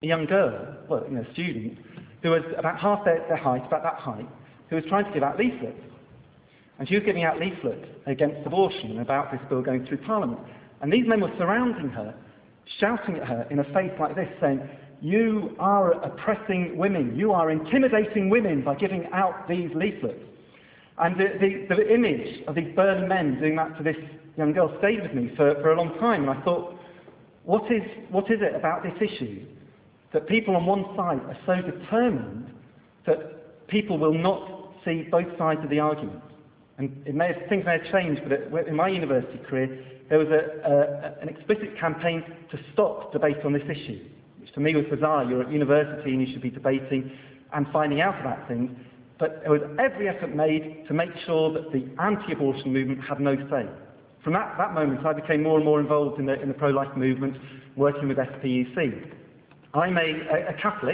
a young girl, well, a student, who was about half their height, about that height, who was trying to give out leaflets. And she was giving out leaflets against abortion and about this bill going through Parliament. And these men were surrounding her, shouting at her in a face like this, saying, "You are oppressing women, you are intimidating women by giving out these leaflets." And the image of these burly men doing that to this young girl stayed with me for a long time. And I thought, what is it about this issue that people on one side are so determined that people will not see both sides of the argument? And things may have changed, but in my university career, there was an explicit campaign to stop debate on this issue, which to me was bizarre. You're at university and you should be debating and finding out about things. But there was every effort made to make sure that the anti-abortion movement had no say. From that moment, I became more and more involved in the pro-life movement, working with SPUC. I'm a Catholic,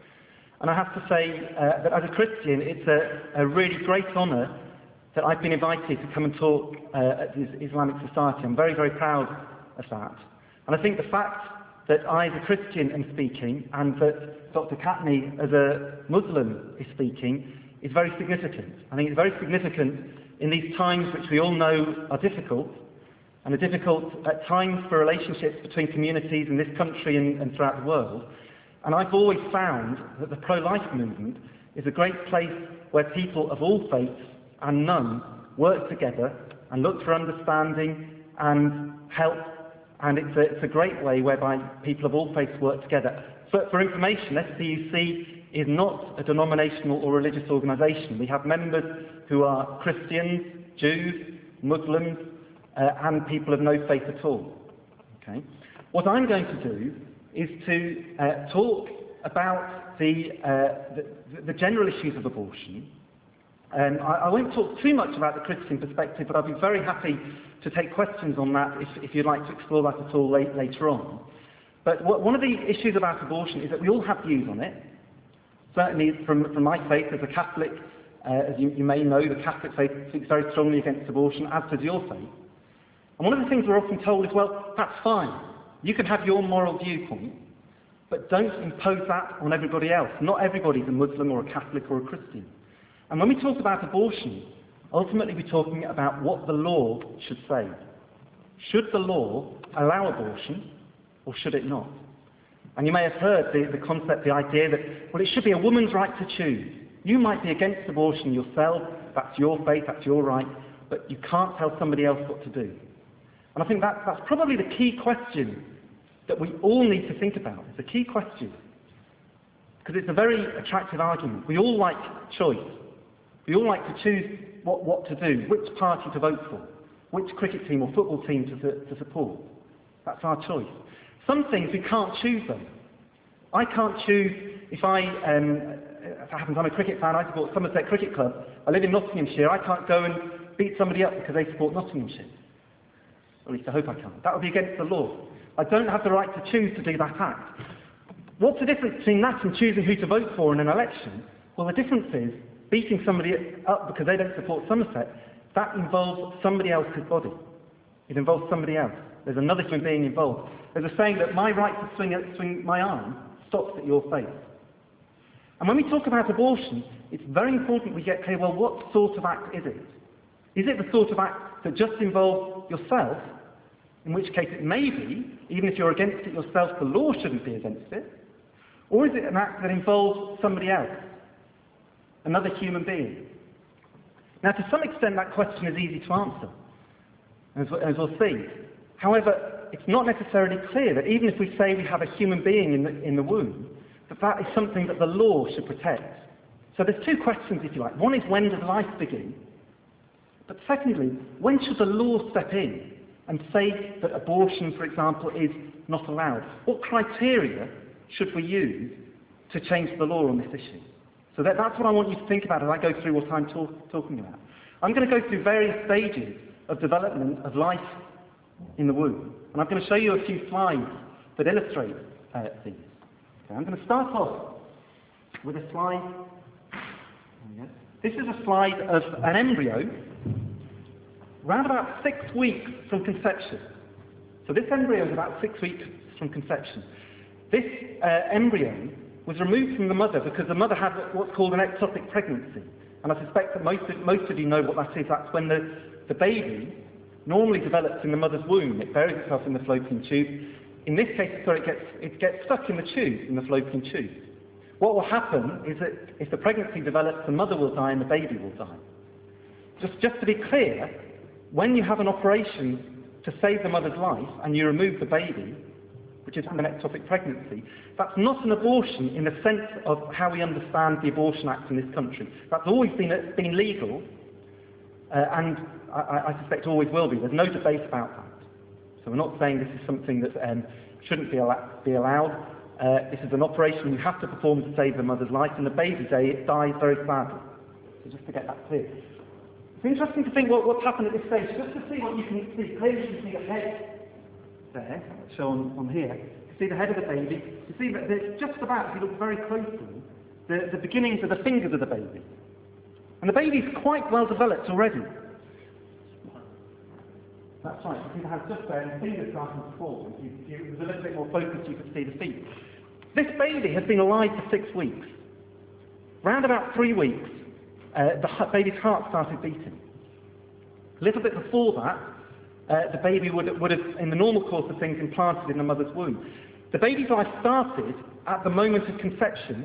and I have to say that as a Christian, it's a really great honour that I've been invited to come and talk at the Islamic Society. I'm very, very proud of that. And I think the fact that I, as a Christian, am speaking, and that Dr. Katni, as a Muslim, is speaking, is very significant. I think it's very significant in these times which we all know are difficult, and are difficult at times for relationships between communities in this country and throughout the world. And I've always found that the pro-life movement is a great place where people of all faiths and none work together and look for understanding and help. And it's a great way whereby people of all faiths work together. For information, SPUC is not a denominational or religious organisation. We have members who are Christians, Jews, Muslims, and people of no faith at all. Okay? What I'm going to do is to talk about the general issues of abortion. I won't talk too much about the Christian perspective, but I'll be very happy to take questions on that if you'd like to explore that at all later on. But one of the issues about abortion is that we all have views on it. Certainly from my faith as a Catholic, as you may know, the Catholic faith speaks very strongly against abortion, as does your faith. And one of the things we're often told is, well, that's fine. You can have your moral viewpoint, but don't impose that on everybody else. Not everybody's a Muslim or a Catholic or a Christian. And when we talk about abortion, ultimately we're talking about what the law should say. Should the law allow abortion, or should it not? And you may have heard the concept, the idea that, well, it should be a woman's right to choose. You might be against abortion yourself, that's your faith, that's your right, but you can't tell somebody else what to do. And I think that's probably the key question that we all need to think about. It's a key question. Because it's a very attractive argument. We all like choice. We all like to choose what to do, which party to vote for, which cricket team or football team to support. That's our choice. Some things we can't choose though. I can't choose if it happens I'm a cricket fan, I support Somerset Cricket Club. I live in Nottinghamshire, I can't go and beat somebody up because they support Nottinghamshire. At least I hope I can't. That would be against the law. I don't have the right to choose to do that act. What's the difference between that and choosing who to vote for in an election? Well, the difference is beating somebody up because they don't support Somerset. That involves somebody else's body. It involves somebody else. There's another human being involved. There's a saying that my right to swing my arm stops at your face. And when we talk about abortion, it's very important we get clear, well, what sort of act is it? Is it the sort of act that just involves yourself, in which case it may be, even if you're against it yourself, the law shouldn't be against it? Or is it an act that involves somebody else, another human being? Now, to some extent, that question is easy to answer, as we'll see. However, it's not necessarily clear that even if we say we have a human being in the womb, that is something that the law should protect. So there's two questions, if you like. One is, when does life begin? But secondly, when should the law step in and say that abortion, for example, is not allowed? What criteria should we use to change the law on this issue? So that's what I want you to think about as I go through what I'm talking about. I'm going to go through various stages of development of life in the womb. And I'm going to show you a few slides that illustrate these. Okay, I'm going to start off with a slide. This is a slide of an embryo around about 6 weeks from conception. So this embryo is about 6 weeks from conception. This embryo was removed from the mother because the mother had what's called an ectopic pregnancy. And I suspect that most of you know what that is. That's when the baby normally develops in the mother's womb. It buries itself in the fallopian tube. In this case, it gets stuck in the tube, in the fallopian tube. What will happen is that if the pregnancy develops, the mother will die and the baby will die. Just to be clear, when you have an operation to save the mother's life and you remove the baby, which is an ectopic pregnancy, that's not an abortion in the sense of how we understand the Abortion Act in this country. That's always been legal, and I suspect always will be. There's no debate about that. So we're not saying this is something that shouldn't be allowed. This is an operation you have to perform to save the mother's life, and the baby dies very sadly. So just to get that clear. It's interesting to think what's happened at this stage. Just to see what you can see. Clearly you can see the head there, shown on here. You see the head of the baby. You see that there's just about, if you look very closely, the beginnings of the fingers of the baby. And the baby's quite well developed already. That's right, you see the hand just there, and the fingers starting to form. If you was a little bit more focused, you could see the feet. This baby has been alive for 6 weeks. Round about 3 weeks, the baby's heart started beating. A little bit before that, the baby would have, in the normal course of things, implanted in the mother's womb. The baby's life started at the moment of conception,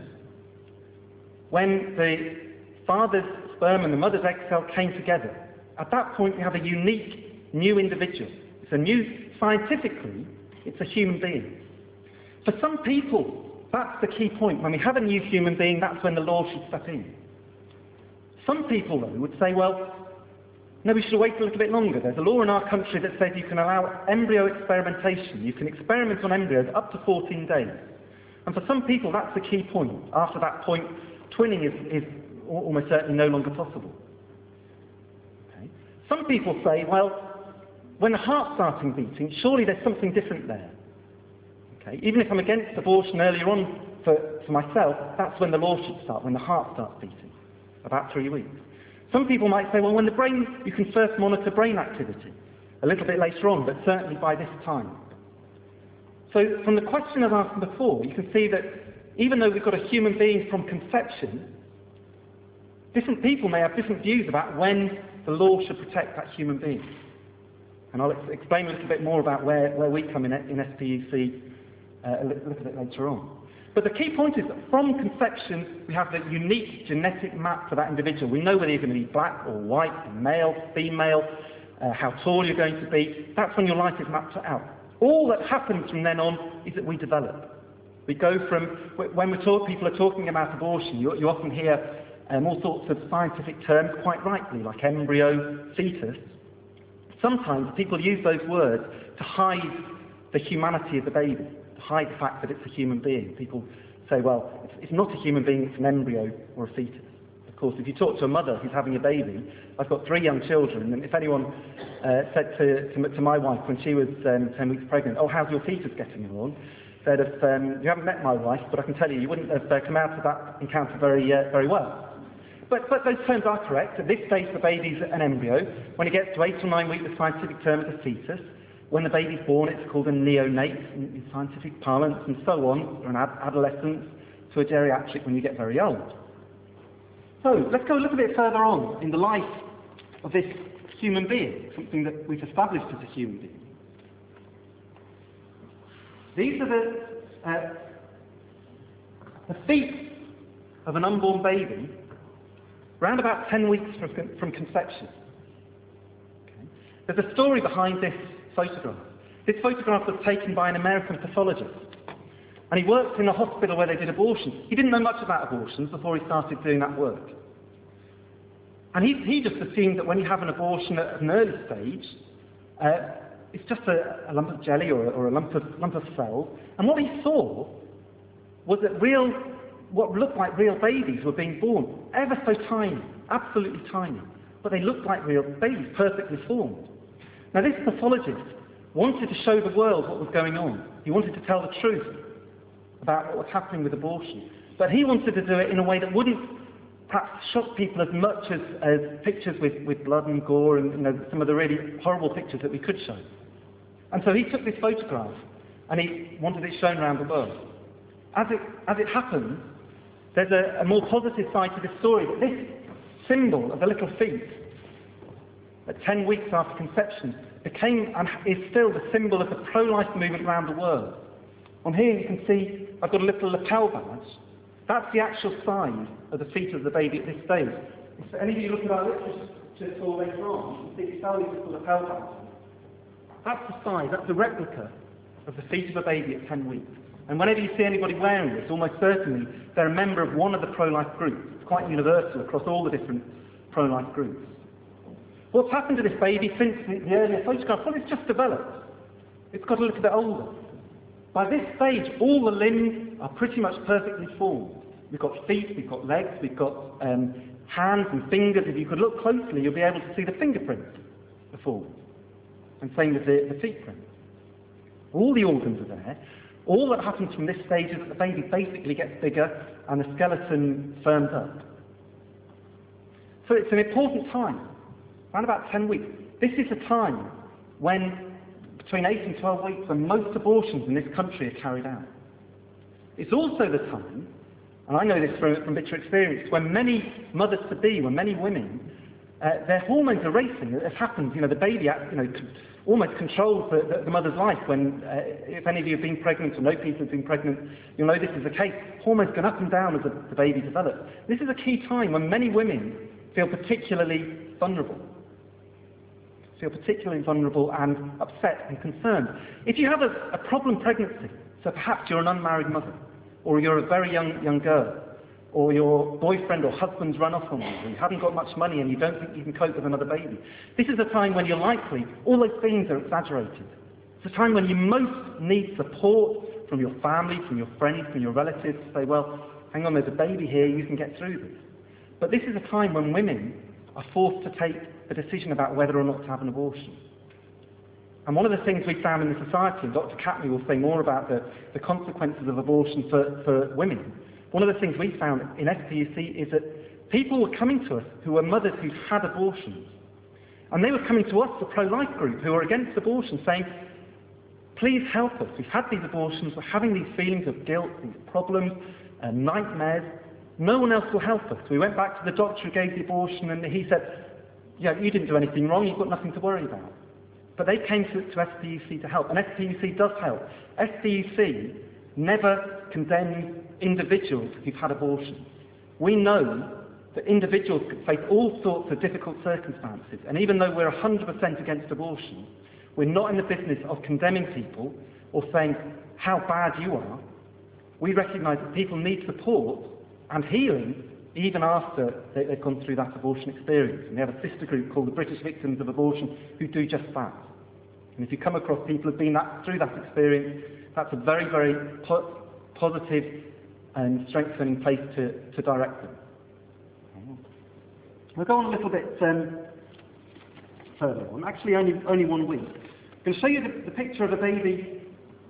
when the father's sperm and the mother's egg cell came together. At that point, we have a unique new individual. It's a new, scientifically, it's a human being. For some people, that's the key point. When we have a new human being, that's when the law should step in. Some people, though, would say, well, no, we should wait a little bit longer. There's a law in our country that says you can allow embryo experimentation. You can experiment on embryos up to 14 days. And for some people, that's the key point. After that point, twinning is almost certainly no longer possible. Okay. Some people say, well, when the heart's starting beating, surely there's something different there. Okay. Even if I'm against abortion earlier on for myself, that's when the law should start, when the heart starts beating, about 3 weeks. Some people might say, well, when the brain, you can first monitor brain activity, a little bit later on, but certainly by this time. So from the question I've asked before, you can see that even though we've got a human being from conception, different people may have different views about when the law should protect that human being. And I'll explain a little bit more about where we come in SPUC a little bit later on. But the key point is that from conception, we have the unique genetic map for that individual. We know whether you're going to be black or white, male, female, how tall you're going to be. That's when your life is mapped out. All that happens from then on is that we develop. We go from, when people are talking about abortion, you often hear all sorts of scientific terms, quite rightly, like embryo, fetus. Sometimes people use those words to hide the humanity of the baby, to hide the fact that it's a human being. People say, well, it's not a human being, it's an embryo or a fetus. Of course, if you talk to a mother who's having a baby, I've got 3 young children, and if anyone said to my wife when she was 10 weeks pregnant, oh, how's your fetus getting along? Said, you haven't met my wife, but I can tell you wouldn't have come out of that encounter very well. But those terms are correct. At this stage, the baby's an embryo. When it gets to 8 or 9 weeks, the scientific term is a fetus. When the baby's born, it's called a neonate in scientific parlance, and so on, from an adolescent to a geriatric when you get very old. So, let's go a little bit further on in the life of this human being, something that we've established as a human being. These are the feet of an unborn baby around about 10 weeks from conception. Okay. There's a story behind this photograph. This photograph was taken by an American pathologist, and he worked in a hospital where they did abortions. He didn't know much about abortions before he started doing that work. And he just assumed that when you have an abortion at an early stage, it's just a lump of jelly or a lump of cells. And what he saw was that what looked like real babies were being born, ever so tiny, absolutely tiny. But they looked like real babies, perfectly formed. Now this pathologist wanted to show the world what was going on. He wanted to tell the truth about what was happening with abortion. But he wanted to do it in a way that wouldn't perhaps shock people as much as pictures with blood and gore and some of the really horrible pictures that we could show. And so he took this photograph and he wanted it shown around the world. as it happens, there's a more positive side to this story, that this symbol of the little feet, at 10 weeks after conception, became and is still the symbol of the pro-life movement around the world. On here you can see I've got a little lapel badge. That's the actual size of the feet of the baby at this stage. If any of you look at our literature tool later on, you can see it's only just a lapel badge. That's the size, that's a replica of the feet of a baby at 10 weeks. And whenever you see anybody wearing this, almost certainly they're a member of one of the pro-life groups. It's quite universal across all the different pro-life groups. What's happened to this baby since the earlier photograph? Well, it's just developed. It's got a little bit older. By this stage, all the limbs are pretty much perfectly formed. We've got feet, we've got legs, we've got hands and fingers. If you could look closely, you'll be able to see the fingerprints are formed. And same with the feet print. All the organs are there. All that happens from this stage is that the baby basically gets bigger and the skeleton firms up. So it's an important time, around about 10 weeks. This is a time when, between 8 and 12 weeks, when most abortions in this country are carried out. It's also the time, and I know this from bitter experience, when many mothers-to-be, when many women, their hormones are racing. It happens, the baby, almost controls the mother's life. When, if any of you have been pregnant or know people who've been pregnant, you'll know this is the case. Hormones go up and down as the baby develops. This is a key time when many women feel particularly vulnerable. And upset and concerned. If you have a problem pregnancy, so perhaps you're an unmarried mother, or you're a very young girl, or your boyfriend or husband's run off on you, and you haven't got much money and you don't think you can cope with another baby. This is a time when you're likely, all those things are exaggerated. It's a time when you most need support from your family, from your friends, from your relatives to say, well, hang on, there's a baby here, you can get through this. But this is a time when women are forced to take a decision about whether or not to have an abortion. And one of the things we found in the society, and Dr. Catney will say more about the consequences of abortion for women, one of the things we found in SPUC is that people were coming to us who were mothers who'd had abortions. And they were coming to us, the pro-life group, who were against abortion, saying, please help us. We've had these abortions, we're having these feelings of guilt, these problems, nightmares. No one else will help us. We went back to the doctor who gave the abortion and he said, yeah, you didn't do anything wrong, you've got nothing to worry about. But they came to SPUC to help, and SPUC does help. SPUC never condemns individuals who've had abortions. We know that individuals could face all sorts of difficult circumstances, and even though we're 100% against abortion, we're not in the business of condemning people or saying how bad you are. We recognise that people need support and healing even after they've gone through that abortion experience. And we have a sister group called the British Victims of Abortion who do just that. And if you come across people who've been through that experience, that's a very, very positive and strengthening place to direct them. We'll go on a little bit further on, actually only 1 week. I'm going to show you the picture of a baby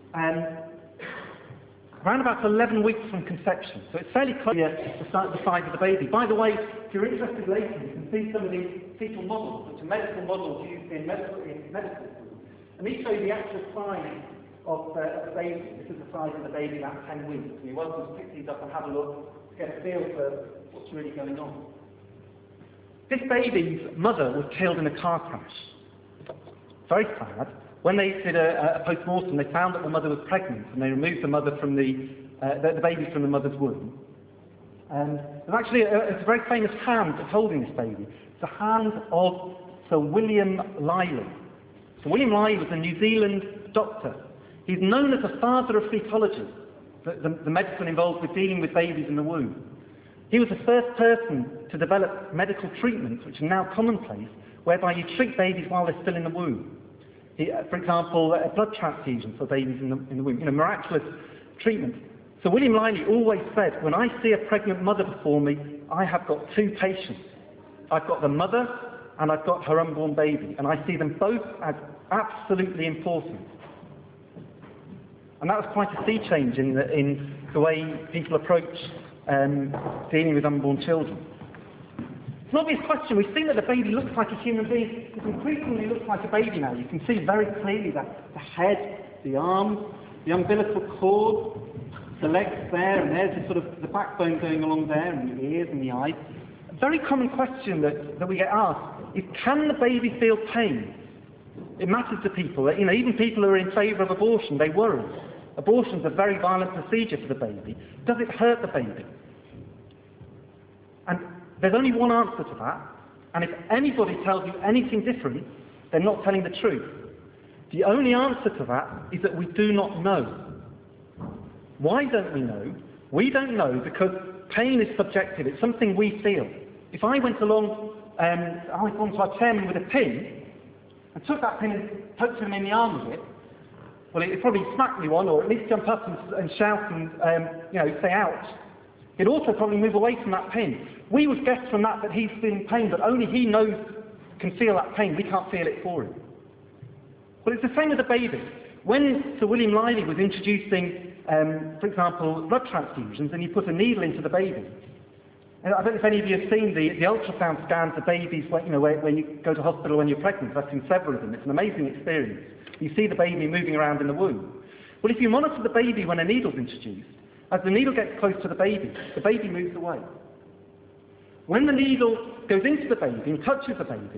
around about 11 weeks from conception. So it's fairly close to the size of the baby. By the way, if you're interested later, you can see some of these fetal models, which are medical models used in medical schools. And these show you the actual size of the baby. This is the size of the baby at 10 weeks. And you're welcome to pick these up and have a look to get a feel for what's really going on. This baby's mother was killed in a car crash. Very sad. When they did a post-mortem, they found that the mother was pregnant, and they removed the mother from the baby from the mother's womb. And there's actually a very famous hand that's holding this baby. It's the hand of Sir William Liley. Sir William Liley was a New Zealand doctor. He's known as the father of fetology, the medicine involved with dealing with babies in the womb. He was the first person to develop medical treatments, which are now commonplace, whereby you treat babies while they're still in the womb. For example, a blood transfusion for babies in the womb, miraculous treatment. So William Liley always said, when I see a pregnant mother before me, I have got two patients. I've got the mother and I've got her unborn baby, and I see them both as absolutely important. And that was quite a sea change in the way people approach dealing with unborn children. It's an obvious question. We've seen that the baby looks like a human being. It increasingly looks like a baby now. You can see very clearly that the head, the arms, the umbilical cord, the legs there, and there's the sort of the backbone going along there, and the ears and the eyes. A very common question that we get asked is, can the baby feel pain? It matters to people. You know, even people who are in favour of abortion, they worry. Abortion's a very violent procedure for the baby. Does it hurt the baby? And there's only one answer to that, and if anybody tells you anything different, they're not telling the truth. The only answer to that is that we do not know. Why don't we know? We don't know because pain is subjective. It's something we feel. If I went along to our chairman with a pin and took that pin and poked him in the arm with it, well, he'd probably smack me one, or at least jump up and shout and say ouch. He'd also probably move away from that pin. We would guess from that he's feeling pain, but only he can feel that pain. We can't feel it for him. Well, it's the same with the baby. When Sir William Liley was introducing, for example, blood transfusions, and you put a needle into the baby, and I don't know if any of you have seen the ultrasound scans of babies when you go to hospital when you're pregnant. I've seen several of them. It's an amazing experience. You see the baby moving around in the womb. Well, if you monitor the baby when a needle's introduced, as the needle gets close to the baby moves away. When the needle goes into the baby and touches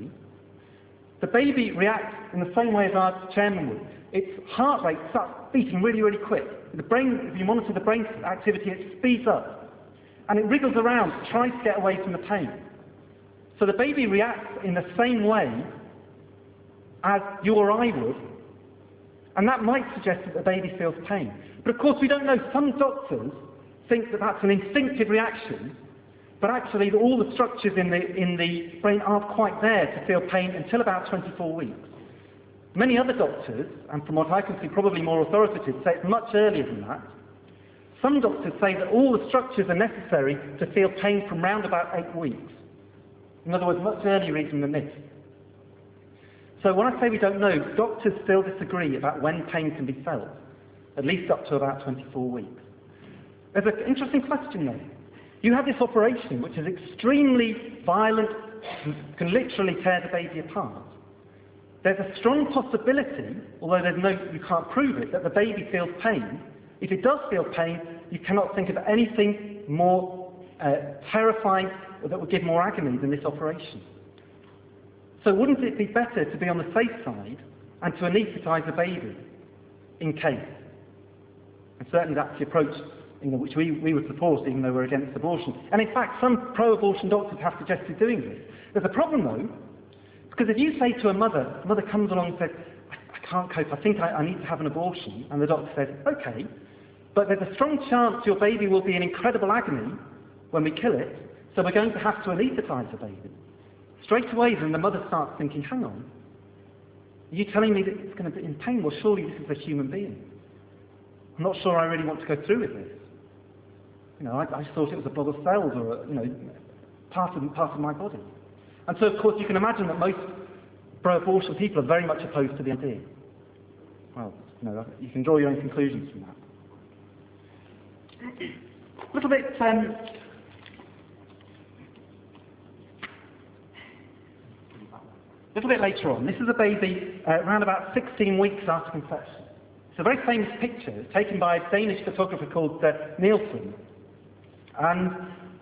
the baby reacts in the same way as our chairman would. Its heart rate starts beating really, really quick. The brain, if you monitor the brain activity, it speeds up. And it wriggles around, tries to get away from the pain. So the baby reacts in the same way as you or I would, and that might suggest that the baby feels pain. But of course we don't know. Some doctors think that that's an instinctive reaction, but actually all the structures in the brain aren't quite there to feel pain until about 24 weeks. Many other doctors, and from what I can see probably more authoritative, say it's much earlier than that. Some doctors say that all the structures are necessary to feel pain from round about 8 weeks. In other words, much earlier even than this. So when I say we don't know, doctors still disagree about when pain can be felt, at least up to about 24 weeks. There's an interesting question though. You have this operation which is extremely violent, can literally tear the baby apart. There's a strong possibility, although you can't prove it, that the baby feels pain. If it does feel pain, you cannot think of anything more terrifying or that would give more agony than this operation. So wouldn't it be better to be on the safe side and to anaesthetise the baby in case? And certainly that's the approach which we would support, even though we're against abortion. And in fact, some pro-abortion doctors have suggested doing this. There's a problem though, because if you say to a mother comes along and says, I can't cope, I think I need to have an abortion, and the doctor says, okay, but there's a strong chance your baby will be in incredible agony when we kill it, so we're going to have to anaesthetise the baby. Straight away then the mother starts thinking, hang on, are you telling me that it's going to be in pain? Well, surely this is a human being. I'm not sure I really want to go through with this. I just thought it was a blob of cells or, part of my body. And so, of course, you can imagine that most pro-abortion people are very much opposed to the idea. Well, you can draw your own conclusions from that. A little bit later on. This is a baby around about 16 weeks after conception. It's a very famous picture. It's taken by a Danish photographer called Nielsen. And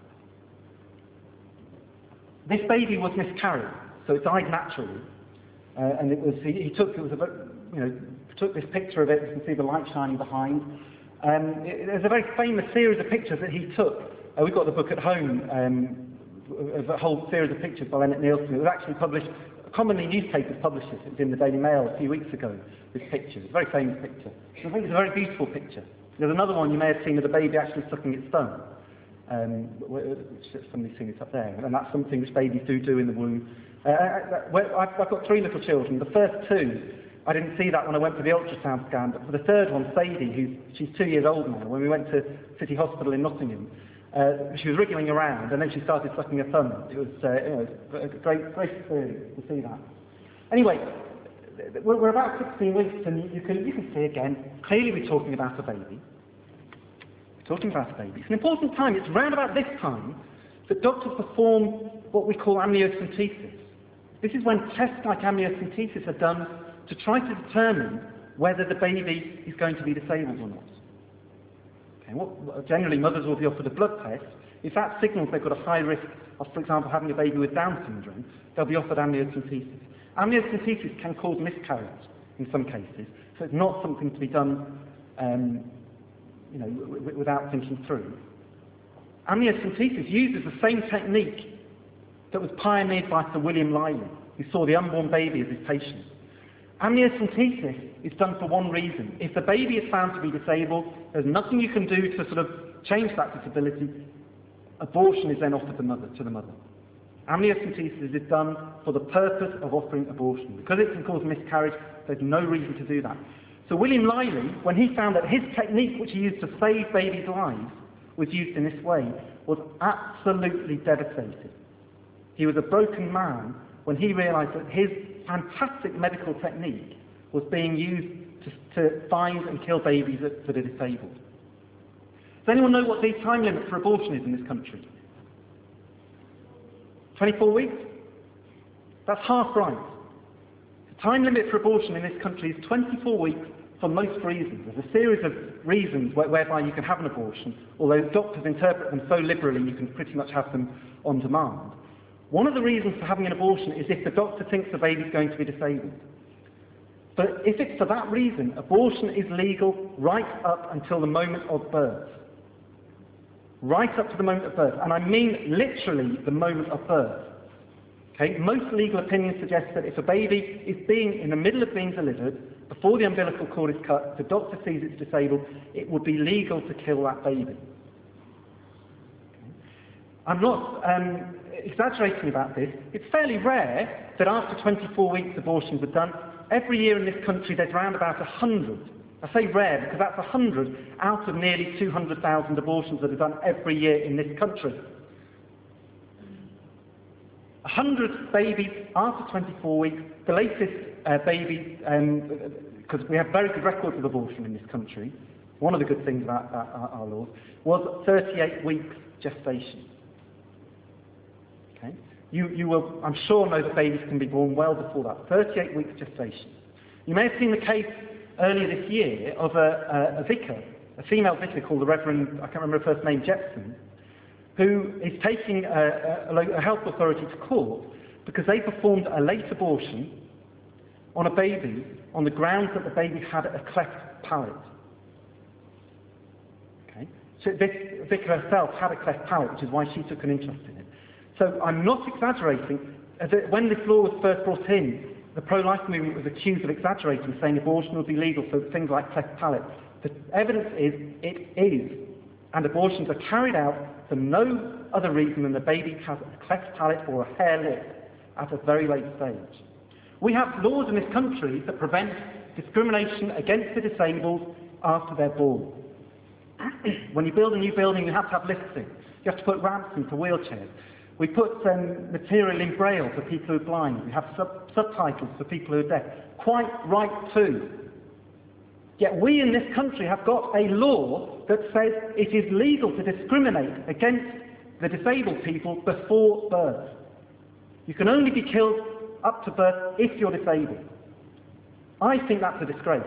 this baby was miscarried, so it died naturally. And he took this picture of it. You can see the light shining behind. There's a very famous series of pictures that he took. We've got the book at home, of a whole series of pictures by Lennart Nielsen. It was actually published, commonly newspapers publish it. It was in the Daily Mail a few weeks ago, this picture. It's a very famous picture. I think it's a very beautiful picture. There's another one you may have seen of the baby actually sucking its thumb. Somebody's seen it up there, and that's something which babies do in the womb. I've got 3 little children. The first 2, I didn't see that when I went for the ultrasound scan, but for the third one, Sadie, she's 2 years old now, when we went to City Hospital in Nottingham, she was wriggling around, and then she started sucking her thumb. It was a great experience to see that. Anyway, we're about 16 weeks, and you can see again, clearly we're talking about a baby. It's an important time. It's round about this time that doctors perform what we call amniocentesis. This is when tests like amniocentesis are done to try to determine whether the baby is going to be disabled or not. Okay, generally, mothers will be offered a blood test. If that signals they've got a high risk of, for example, having a baby with Down syndrome, they'll be offered amniocentesis. Amniocentesis can cause miscarriage in some cases, so it's not something to be done without thinking through. Amniocentesis uses the same technique that was pioneered by Sir William Liley, who saw the unborn baby as his patient. Amniocentesis is done for one reason. If the baby is found to be disabled, there's nothing you can do to sort of change that disability. Abortion is then offered to the mother. Amniocentesis is done for the purpose of offering abortion. Because it can cause miscarriage, there's no reason to do that. So William Liley, when he found that his technique, which he used to save babies' lives, was used in this way, was absolutely devastated. He was a broken man when he realised that his fantastic medical technique was being used to find and kill babies that are disabled. Does anyone know what the time limit for abortion is in this country? 24 weeks? That's half right. The time limit for abortion in this country is 24 weeks for most reasons. There's a series of reasons whereby you can have an abortion, although doctors interpret them so liberally you can pretty much have them on demand. One of the reasons for having an abortion is if the doctor thinks the baby's going to be disabled. But if it's for that reason, abortion is legal right up until the moment of birth. Right up to the moment of birth. And I mean literally the moment of birth. Okay? Most legal opinions suggest that if a baby is in the middle of being delivered, before the umbilical cord is cut, the doctor sees it's disabled, it would be legal to kill that baby. Okay? I'm not exaggerating about this. It's fairly rare that after 24 weeks abortions are done. Every year in this country there's around about 100. I say rare because that's 100 out of nearly 200,000 abortions that are done every year in this country. 100 babies after 24 weeks. The latest baby, because we have very good records of abortion in this country, one of the good things about our laws, was 38 weeks gestation. Okay? You will, I'm sure, know that babies can be born well before that. 38 weeks gestation. You may have seen the case earlier this year of a vicar, a female vicar called the Reverend, I can't remember her first name, Jepson, who is taking a health authority to court because they performed a late abortion on a baby on the grounds that the baby had a cleft palate. Okay? So this vicar herself had a cleft palate, which is why she took an interest in it. So I'm not exaggerating. When this law was first brought in, the pro-life movement was accused of exaggerating, saying abortion would be legal for things like cleft palate. The evidence is it is, and abortions are carried out for no other reason than the baby has a cleft palate or a hair lip at a very late stage. We have laws in this country that prevent discrimination against the disabled after they're born. When you build a new building, you have to have lifts in. You have to put ramps in for wheelchairs. We put material in Braille for people who are blind. We have subtitles for people who are deaf. Quite right too. Yet we in this country have got a law that says it is legal to discriminate against the disabled people before birth. You can only be killed up to birth if you're disabled. I think that's a disgrace.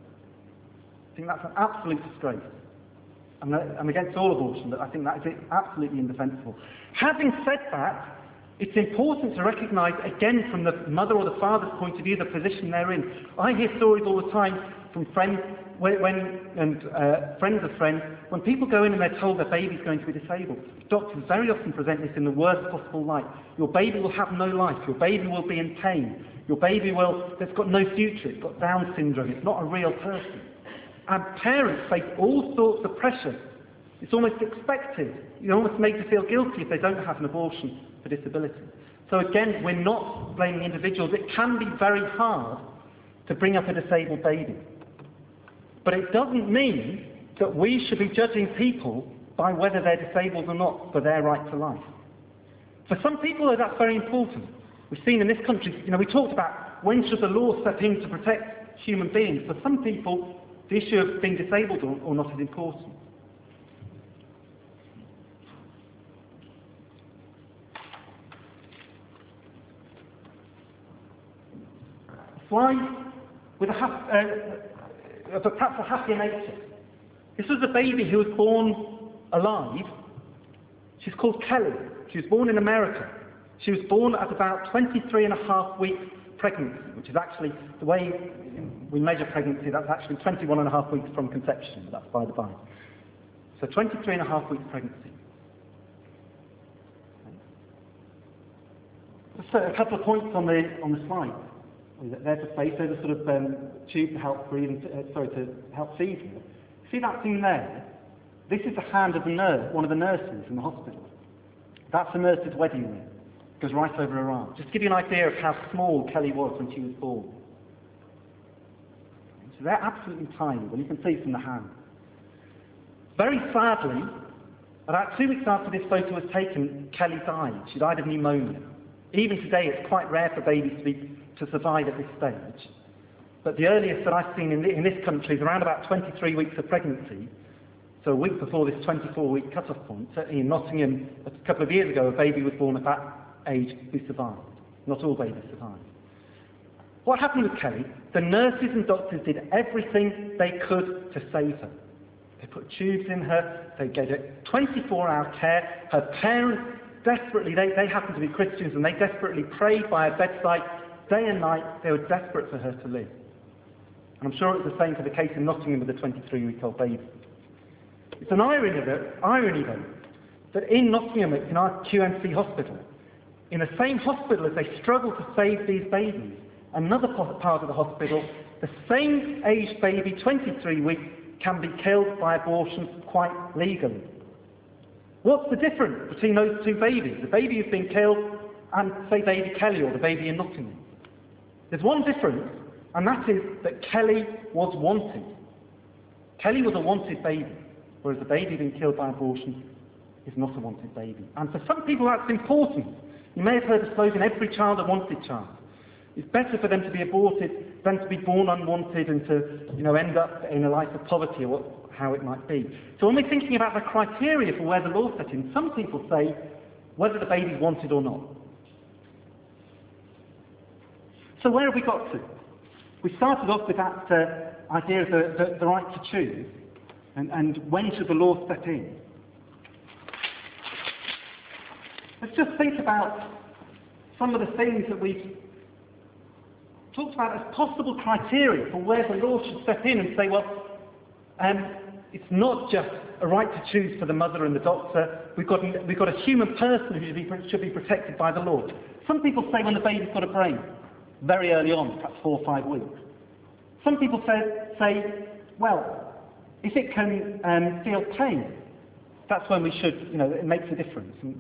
I think that's an absolute disgrace. I'm against all abortion, but I think that is absolutely indefensible. Having said that, it's important to recognise, again, from the mother or the father's point of view, the position they're in. I hear stories all the time from friends friends of friends, when people go in and they're told their baby's going to be disabled. Doctors very often present this in the worst possible light. Your baby will have no life. Your baby will be in pain. Your baby it's got no future. It's got Down syndrome. It's not a real person. And parents face all sorts of pressure. It's almost expected. You're almost made to feel guilty if they don't have an abortion for disability. So again, we're not blaming individuals. It can be very hard to bring up a disabled baby. But it doesn't mean that we should be judging people by whether they're disabled or not for their right to life. For some people, that's very important. We've seen in this country, we talked about when should the law step in to protect human beings. For some people, the issue of being disabled or not is important. A slide with perhaps a happier nature. This was a baby who was born alive. She's called Kelly. She was born in America. She was born at about 23 and a half weeks pregnancy, which is actually, the way we measure pregnancy, that's actually 21 and a half weeks from conception. That's by the by. So 23 and a half weeks pregnancy. Just a couple of points on the slide. There's a face, there's a sort of tube to help breathe, to help feed her. See that thing there? This is the hand of the nurse, one of the nurses in the hospital. That's the nurse's wedding ring. It goes right over her arm. Just to give you an idea of how small Kelly was when she was born. So they're absolutely tiny, well you can see from the hand. Very sadly, about 2 weeks after this photo was taken, Kelly died. She died of pneumonia. Even today it's quite rare for babies to survive at this stage. But the earliest that I've seen in this country is around about 23 weeks of pregnancy. So a week before this 24-week cut-off point. Certainly in Nottingham, a couple of years ago, a baby was born at that age who survived. Not all babies survived. What happened with Kelly? The nurses and doctors did everything they could to save her. They put tubes in her, they gave her 24-hour care. Her parents desperately, they happened to be Christians, and they desperately prayed by her bedside day and night. They were desperate for her to live. And I'm sure it was the same for the case in Nottingham with the 23-week-old baby. It's an irony though, that in Nottingham, in our QMC hospital, in the same hospital as they struggle to save these babies, another part of the hospital, the same aged baby, 23 weeks, can be killed by abortion quite legally. What's the difference between those two babies? The baby who's been killed and, say, baby Kelly or the baby in Nottingham. There's one difference, and that is that Kelly was wanted. Kelly was a wanted baby, whereas the baby being killed by abortion is not a wanted baby. And for some people that's important. You may have heard the slogan, every child a wanted child. It's better for them to be aborted than to be born unwanted and to end up in a life of poverty or how it might be. So when we're thinking about the criteria for where the law set in, some people say whether the baby's wanted or not. So where have we got to? We started off with that idea of the right to choose, and when should the law step in? Let's just think about some of the things that we've talked about as possible criteria for where the law should step in and say, well, it's not just a right to choose for the mother and the doctor. We've got a human person who should be protected by the law. Some people say when the baby's got a brain, very early on, perhaps 4 or 5 weeks. Some people say, well, if it can feel pain, that's when we should, it makes a difference. And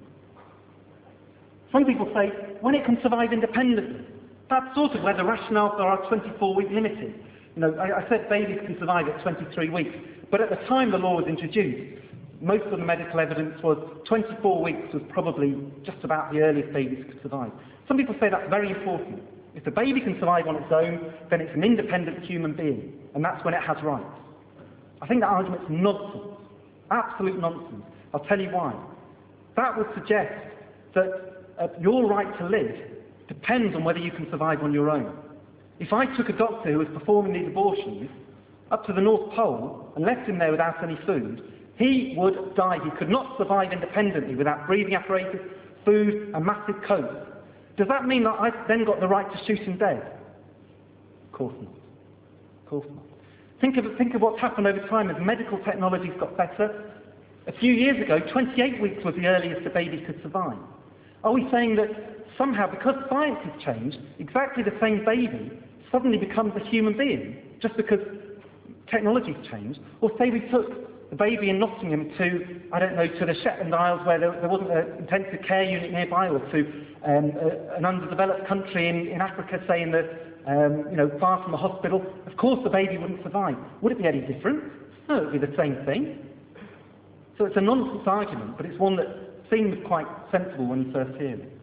some people say when it can survive independently. That's sort of where the rationale for our 24-week limit is. I said babies can survive at 23 weeks, but at the time the law was introduced, most of the medical evidence was 24 weeks was probably just about the earliest babies could survive. Some people say that's very important. If the baby can survive on its own, then it's an independent human being, and that's when it has rights. I think that argument's nonsense. Absolute nonsense. I'll tell you why. That would suggest that your right to live depends on whether you can survive on your own. If I took a doctor who was performing these abortions up to the North Pole and left him there without any food, he would die. He could not survive independently without breathing apparatus, food, a massive coat. Does that mean that I've then got the right to shoot him dead? Of course not. Of course not. Think of what's happened over time as medical technology's got better. A few years ago, 28 weeks was the earliest a baby could survive. Are we saying that somehow, because science has changed, exactly the same baby suddenly becomes a human being, just because technology's changed? Or say we took the baby in Nottingham to, to the Shetland Isles where there wasn't an intensive care unit nearby, or to an underdeveloped country in Africa, say in the, far from a hospital. Of course the baby wouldn't survive. Would it be any different? No, it would be the same thing. So it's a nonsense argument, but it's one that seems quite sensible when you first hear it.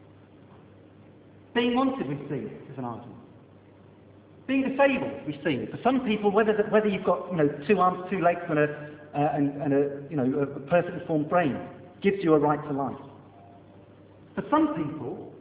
Being wanted, we see, is an argument. Being disabled, we see. For some people, whether you've got 2 arms, 2 legs, and a perfectly formed brain, gives you a right to life. For some people,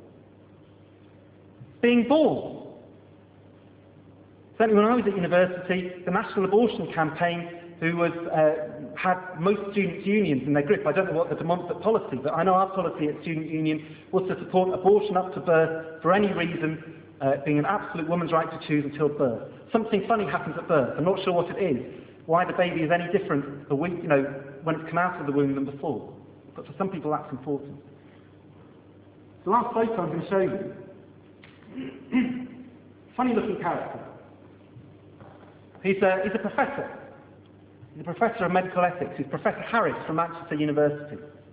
being born. Certainly when I was at university, the National Abortion Campaign who was, had most students' unions in their grip. I don't know what the demonstrate policy, but I know our policy at Student Union was to support abortion up to birth for any reason, being an absolute woman's right to choose until birth. Something funny happens at birth. I'm not sure what it is, why the baby is any different when it's come out of the womb than before. But for some people that's important. The last photo I'm going to show you. Funny looking character. He's a professor. He's a professor of medical ethics. He's Professor Harris from Manchester University.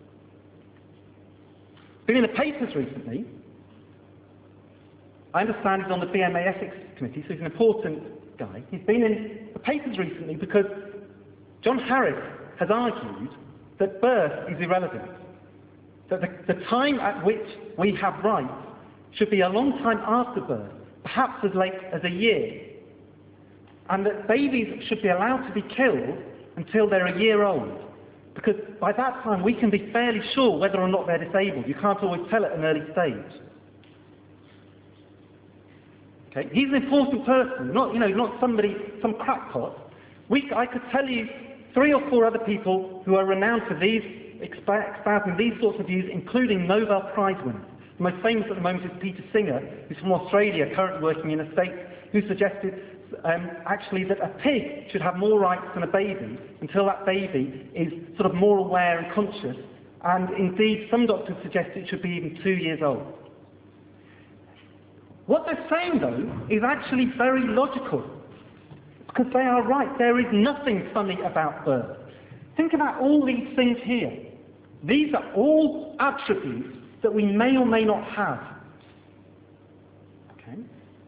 Been in the papers recently. I understand he's on the BMA Ethics Committee, so he's an important guy. He's been in the papers recently because John Harris has argued that birth is irrelevant. That the time at which we have rights should be a long time after birth, perhaps as late as a year. And that babies should be allowed to be killed until they're a year old. Because by that time we can be fairly sure whether or not they're disabled. You can't always tell at an early stage. Okay? He's an important person, not somebody, some crackpot. I could tell you 3 or 4 other people who are renowned for these, espousing these sorts of views, including Nobel Prize winners. The most famous at the moment is Peter Singer, who's from Australia, currently working in the States, who suggested actually that a pig should have more rights than a baby until that baby is sort of more aware and conscious, and indeed some doctors suggest it should be even 2 years old. What they're saying, though, is actually very logical, because they are right. There is nothing funny about birth. Think about all these things here. These are all attributes that we may or may not have. Okay?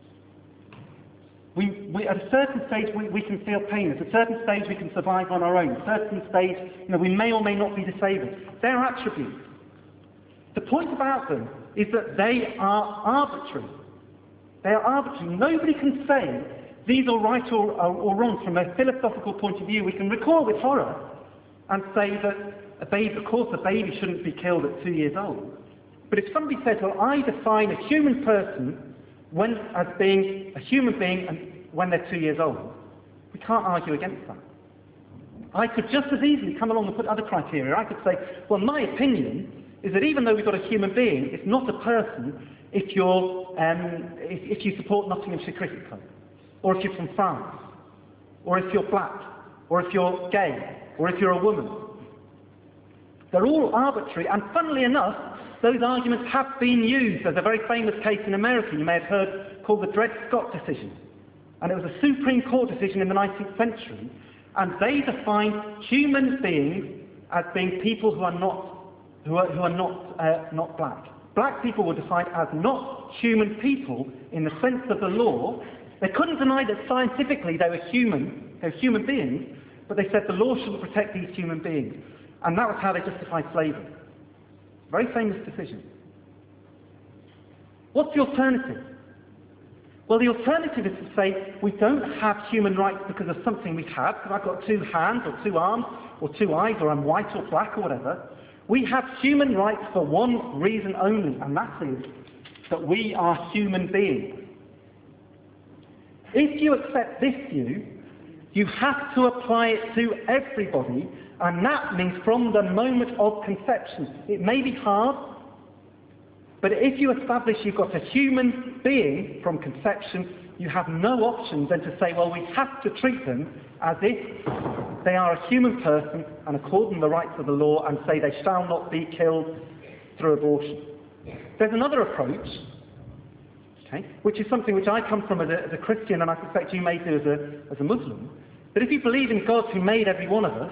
At a certain stage we can feel pain. At a certain stage we can survive on our own. At a certain stage we may or may not be disabled. They're attributes. The point about them is that they are arbitrary. They are arbitrary. Nobody can say these are right or wrong from a philosophical point of view. We can recoil with horror and say that of course a baby shouldn't be killed at 2 years old. But if somebody says, well, I define a human person as being a human being when they're 2 years old, we can't argue against that. I could just as easily come along and put other criteria. I could say, well, my opinion is that even though we've got a human being, it's not a person if you support Nottinghamshire Cricket Club, or if you're from France, or if you're black, or if you're gay, or if you're a woman. They're all arbitrary, and funnily enough, those arguments have been used. There's a very famous case in America you may have heard called the Dred Scott decision. And it was a Supreme Court decision in the 19th century, and they defined human beings as being people who are not black. Black people were defined as not human people in the sense of the law. They couldn't deny that scientifically they were human beings, but they said the law shouldn't protect these human beings. And that was how they justified slavery. Very famous decision. What's the alternative? Well, the alternative is to say we don't have human rights because of something we have, because I've got 2 hands or 2 arms or 2 eyes, or I'm white or black or whatever. We have human rights for one reason only, and that is that we are human beings. If you accept this view, you have to apply it to everybody, and that means from the moment of conception. It may be hard, but if you establish you've got a human being from conception, you have no option than to say, well, we have to treat them as if they are a human person and accord them the rights of the law and say they shall not be killed through abortion. There's another approach, okay, which is something which I come from as a Christian, and I suspect you may do as a Muslim, that if you believe in God who made every one of us,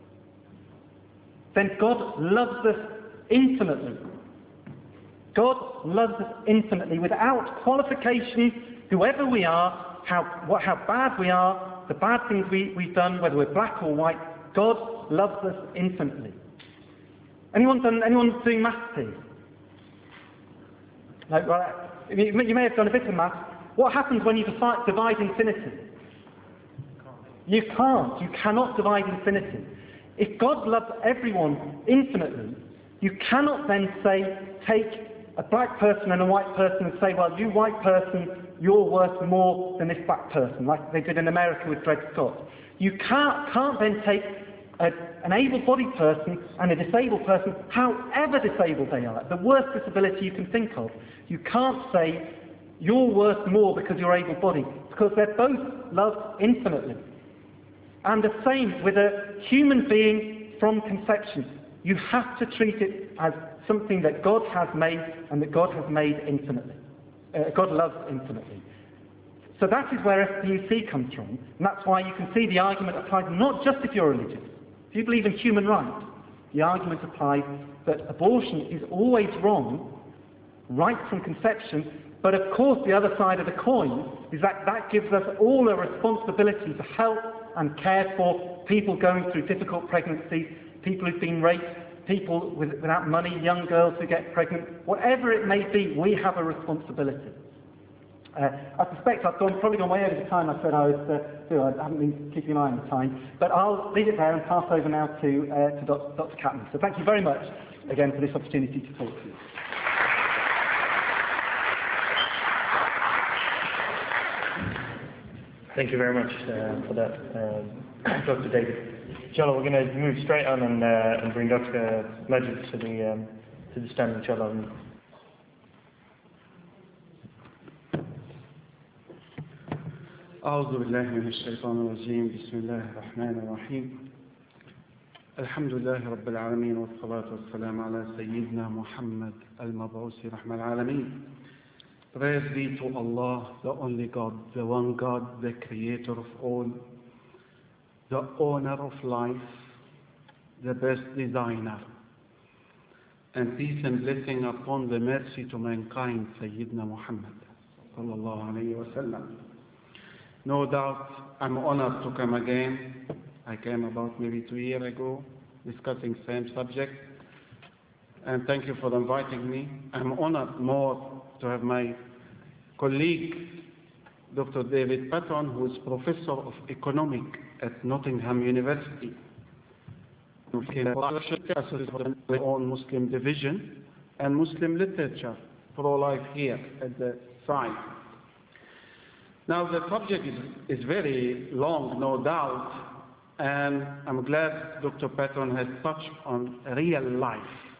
then God loves us infinitely. God loves us infinitely, without qualification, whoever we are, how bad we are, the bad things we've done, whether we're black or white. God loves us infinitely. Anyone doing maths here? No, well, you may have done a bit of maths. What happens when you divide infinity? You can't. You cannot divide infinity. If God loves everyone infinitely, you cannot then take a black person and a white person and say, well, you white person, you're worth more than this black person, like they did in America with Dred Scott. You can't then take an able-bodied person and a disabled person, however disabled they are, the worst disability you can think of. You can't say you're worth more because you're able-bodied, because they're both loved infinitely. And the same with a human being from conception. You have to treat it as something that God has made and that God has made infinitely. God loves infinitely. So that is where FPUC comes from, and that's why you can see the argument applies not just if you're religious. If you believe in human rights, the argument applies that abortion is always wrong, right from conception, but of course the other side of the coin is that gives us all a responsibility to help and care for people going through difficult pregnancies, people who've been raped, people without money, young girls who get pregnant, whatever it may be, we have a responsibility. I suspect I've probably gone way over the time I said I was do. I haven't been keeping an eye on the time, but I'll leave it there and pass over now to Dr. Catman. So thank you very much again for this opportunity to talk to you. Thank you very much for that, Dr. David. Inshallah, we're going to move straight on and bring Dr. Majid to the stand, inshallah. أعوذ بالله من الشيطان الرجيم بسم الله الرحمن الرحيم الحمد لله رب العالمين والصلاة والسلام على سيدنا محمد المبعوث رحمة العالمين. Praise be to Allah, the only God, the one God, the creator of all, the owner of life, the best designer. And peace and blessing upon the mercy to mankind, Sayyidina Muhammad sallallahu alayhi wa sallam. No doubt, I'm honored to come again. I came about maybe 2 years ago, discussing same subject. And thank you for inviting me. I'm honored more to have my colleague, Dr. David Patton, who is Professor of Economics at Nottingham University. My own Muslim division and Muslim literature, pro-life here at the site. Now the subject is very long, no doubt, and I'm glad Dr. Patton has touched on real life,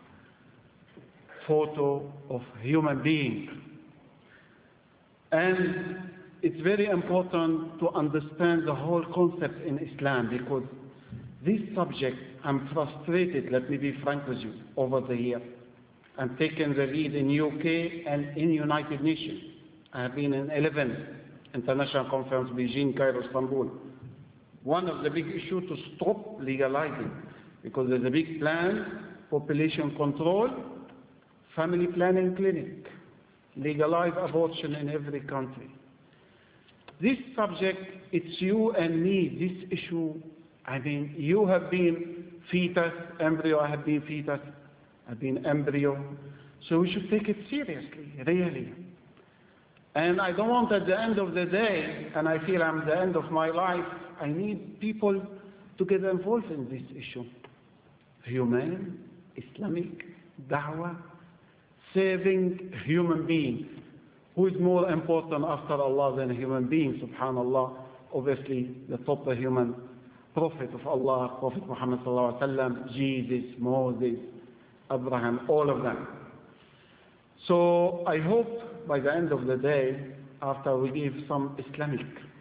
photo of human being. And it's very important to understand the whole concept in Islam, because this subject, I'm frustrated, let me be frank with you, over the year. I'm taking the lead in UK and in United Nations. I have been in 11 International Conference, Beijing, Cairo, Istanbul. One of the big issues to stop legalizing, because there's a big plan, population control, family planning clinic, legalize abortion in every country. This subject, it's you and me, this issue. I mean, you have been fetus, embryo, I have been fetus, I've been embryo. So we should take it seriously, really. And I don't want at the end of the day, and I feel I'm at the end of my life, I need people to get involved in this issue. Humane, Islamic, da'wah, saving human beings. Who is more important after Allah than a human being, subhanallah? Obviously, the top human prophet of Allah, Prophet Muhammad sallallahu alaihi wasallam, Jesus, Moses, Abraham, all of them. So I hope by the end of the day, after we give some Islamic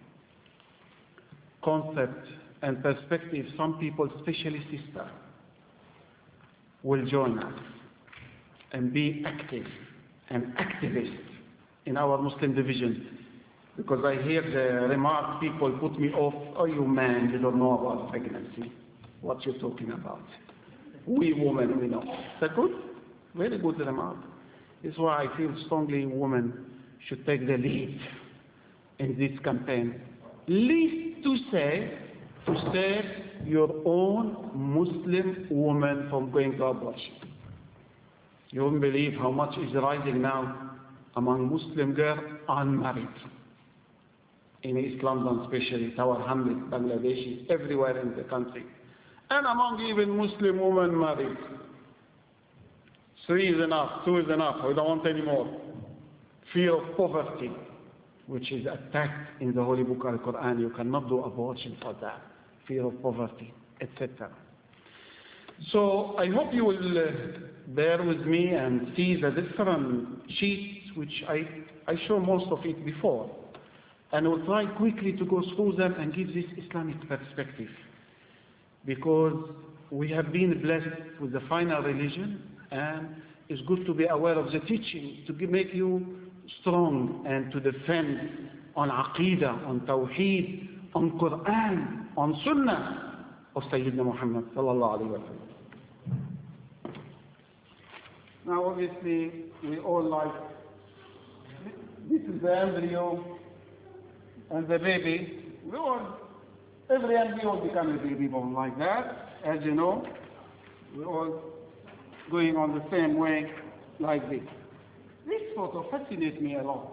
concept and perspective, some people, especially sisters, will join us and be active and activist in our Muslim division. Because I hear the remark, people put me off, oh you man, you don't know about pregnancy. What you're talking about? We women, we know. Is that good? Very good remark. This is why I feel strongly women should take the lead in this campaign. Least to save your own Muslim woman from going to abortion. You won't believe how much is rising now among Muslim girls unmarried. In East London especially, Tower Hamlet, Bangladeshi, everywhere in the country. And among even Muslim women married. 3 is enough, 2 is enough, we don't want any more. Fear of poverty, which is attacked in the Holy Book Al-Quran. You cannot do abortion for that. fear of poverty, etc. So I hope you will bear with me and see the different sheets which I show most of it before. And we'll try quickly to go through them and give this Islamic perspective. Because we have been blessed with the final religion, and it's good to be aware of the teaching, to make you strong and to defend on Aqidah, on Tawheed, on Quran, on Sunnah of Sayyidina Muhammad sallallahu alayhi wa sallam. Now obviously we all like, this is the embryo and the baby. Every embryo becomes a baby born like that, as you know. We're all going on the same way like this. This photo fascinates me a lot.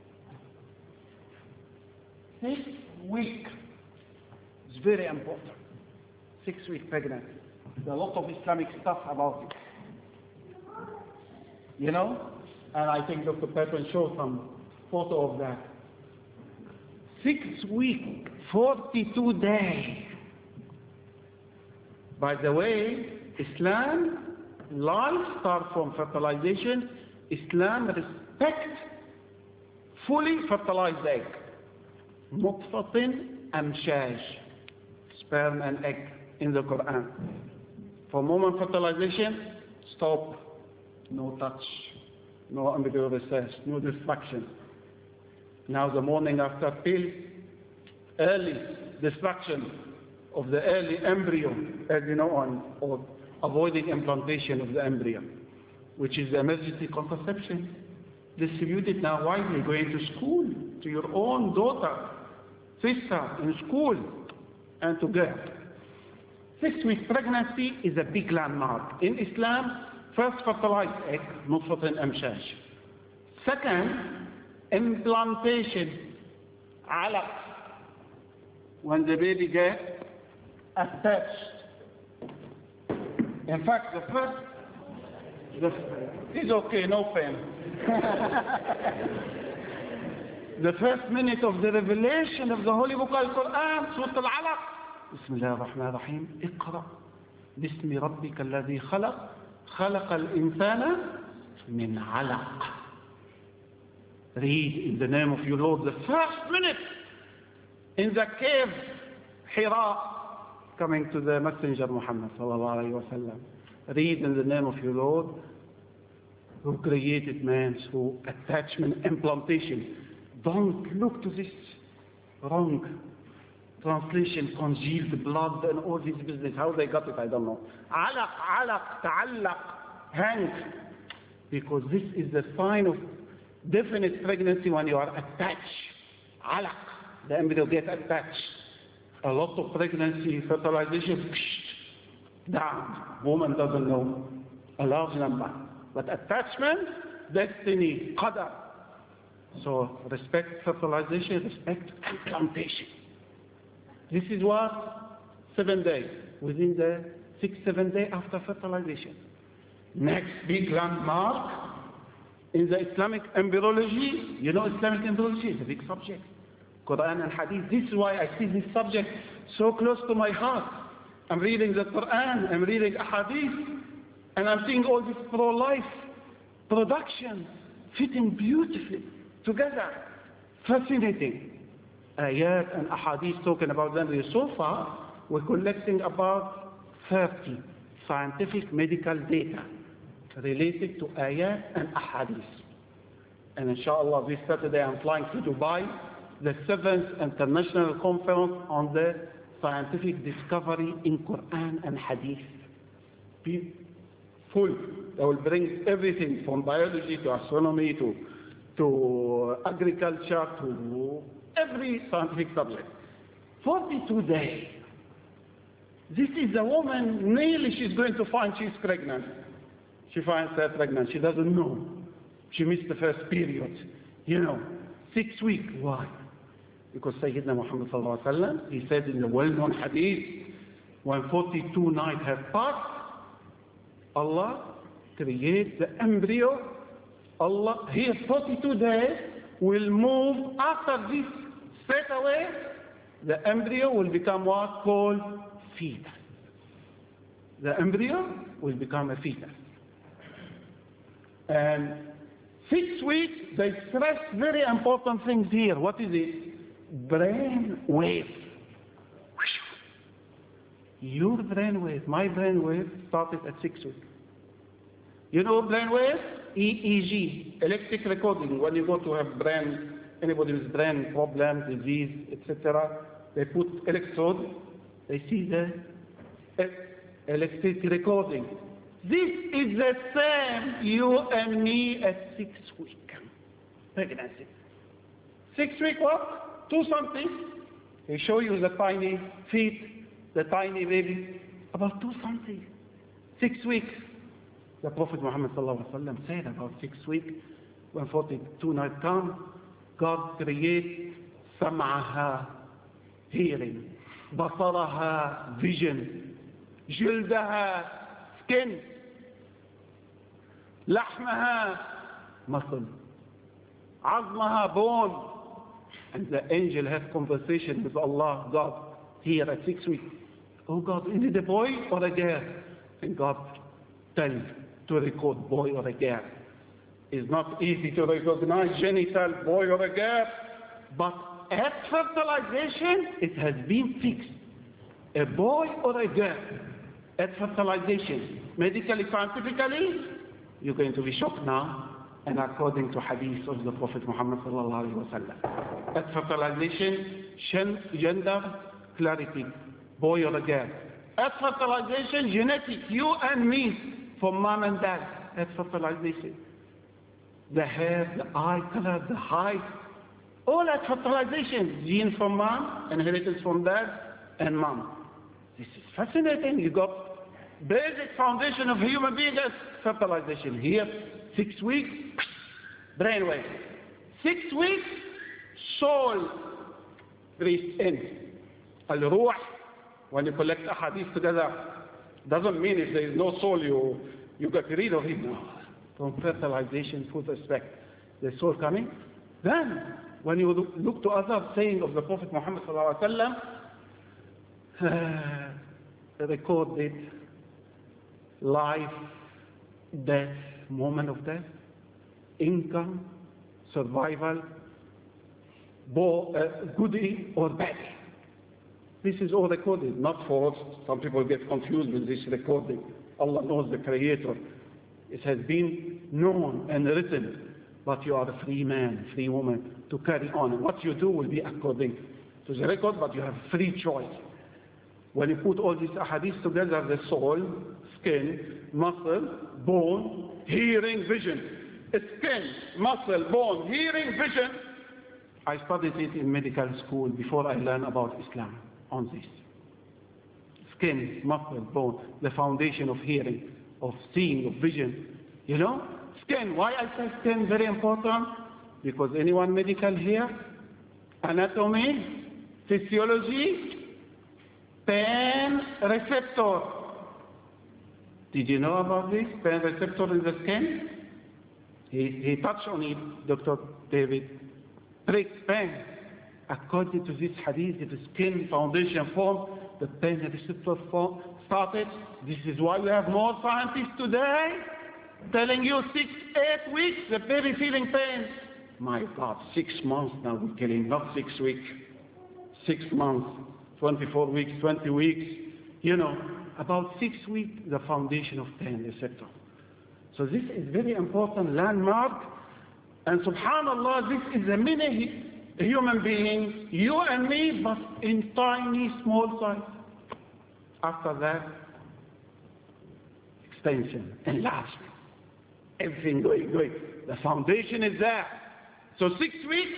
6 weeks. It's very important. 6-week pregnancy. There's a lot of Islamic stuff about it. You know? And I think Dr. Patton showed some photo of that. 6 weeks, 42 days. By the way, Islam, life starts from fertilization. Islam respects fully fertilized egg. Nutfatin amshaj, sperm and egg in the Quran. For moment fertilization, stop, no touch, no embryo research, no destruction. Now the morning after pill, early destruction of the early embryo, as you know, or avoiding implantation of the embryo, which is the emergency contraception. Distribute it now widely, going to school, to your own daughter, sister in school, and to girls. 6-week pregnancy is a big landmark. In Islam, first fertilized egg, nutfatin amshaj. Second, implantation, alaq, when the baby gets attached. In fact, it's okay, no pain. The first minute of the revelation of the Holy Book Al-Quran, Surah Al-Alaq. Bismillah ar-Rahman ar-Rahim. Iqra. Bismi rabbika alladhi khalaq. Khalaqa al-insana min alaq. Read in the name of your Lord. The first minute in the cave, Hira, coming to the Messenger Muhammad sallallahu alayhi wa sallam. Read in the name of your Lord, who created man through attachment, implantation. Don't look to this wrong translation, congealed blood and all this business. How they got it, I don't know. Alaq, alaq, ta'allaq, hang. Because this is the sign of definite pregnancy when you are attached. Alaq, the embryo gets attached. A lot of pregnancy, fertilization, down. Woman doesn't know. A large number. But attachment, destiny, qadar. So respect fertilization, respect implantation. This is what? 7 days. Within the 6-7 days after fertilization. Next big landmark in the Islamic embryology. You know, Islamic embryology is a big subject. Quran and Hadith. This is why I see this subject so close to my heart. I'm reading the Quran, I'm reading a Hadith, and I'm seeing all this pro-life production fitting beautifully together. Fascinating. Ayat and Ahadith talking about them. So far, we're collecting about 30 scientific medical data related to Ayat and Ahadith. And inshallah, this Saturday I'm flying to Dubai, the 7th International Conference on the Scientific Discovery in Quran and Hadith. Be full. They will bring everything from biology to astronomy to agriculture to every scientific subject. 42 days. This is a woman, nearly she's going to find she's pregnant. She finds her pregnant. She doesn't know. She missed the first period. You know, 6 weeks. Why? Because Sayyidina Muhammad sallallahu alaihi wasallam, he said in the well-known hadith, when 42 nights have passed, Allah creates the embryo. Allah, here 42 days, will move after this straight away the embryo will become what? Called fetus. The embryo will become a fetus. And 6 weeks, they stress very important things here. What is it? Brain wave. Your brain wave, my brain wave started at 6 weeks. You know brain wave? EEG, electric recording. When you go to have brain, anybody with brain problem, disease, etc., they put electrode, they see the electric recording. This is the same, you and me at 6 weeks. Pregnancy. 6 weeks what? 2 something. They show you the tiny feet, the tiny baby, about 2 something. 6 weeks. The Prophet Muhammad ﷺ said about 6 weeks, when 42 nights come, God creates sam'aha, hearing, basaraha, vision, jildaha, skin, lahmaha, muscle, azmaha, bone. And the angel has conversation with Allah, God, here at 6 weeks. Oh God, is it a boy or a girl? And God tells to record boy or a girl. It's not easy to recognize genital boy or a girl, but at fertilization, it has been fixed. A boy or a girl at fertilization. Medically, scientifically, you're going to be shocked now, and according to hadith of the Prophet Muhammad sallallahu alaihi wasallam. At fertilization, gender clarity, boy or a girl. At fertilization, genetic, you and me, from mom and dad, at fertilization. The hair, the eye color, the height, all at fertilization. Gene from mom, inheritance from dad and mom. This is fascinating. You got basic foundation of human being as fertilization. Here, 6 weeks, brainwave. 6 weeks, soul breathed in. Al-Ruh, when you collect ahadith together, doesn't mean if there is no soul, you get rid of it. No. From fertilization, full respect, the soul coming. Then, when you look to other saying of the Prophet Muhammad sallallahu alaihi wasallam, recorded life, death, moment of death, income, survival, goodie or bad. This is all recorded, not false. Some people get confused with this recording. Allah knows the Creator. It has been known and written, but you are a free man, free woman to carry on. What you do will be according to the record, but you have free choice. When you put all these ahadith together, the soul, skin, muscle, bone, hearing, vision. Skin, muscle, bone, hearing, vision. I studied it in medical school before I learned about Islam on this. Skin, muscle, bone, the foundation of hearing, of seeing, of vision. You know? Skin. Why I say skin very important? Because anyone medical here? Anatomy, physiology, pain receptor. Did you know about this? Pain receptor in the skin? He touched on it, Dr. David. Pricks pain. According to this hadith, if the skin foundation formed, the pain receptor started. This is why we have more scientists today telling you 6, 8 weeks, the baby feeling pain. My God, 6 months now we're killing, not 6 weeks. 6 months, 24 weeks, 20 weeks. You know, about 6 weeks, the foundation of pain receptor. So this is very important landmark. And subhanAllah, this is a mini human being, you and me, but in tiny, small size. After that, expansion, enlargement, everything going. The foundation is there. So 6 weeks,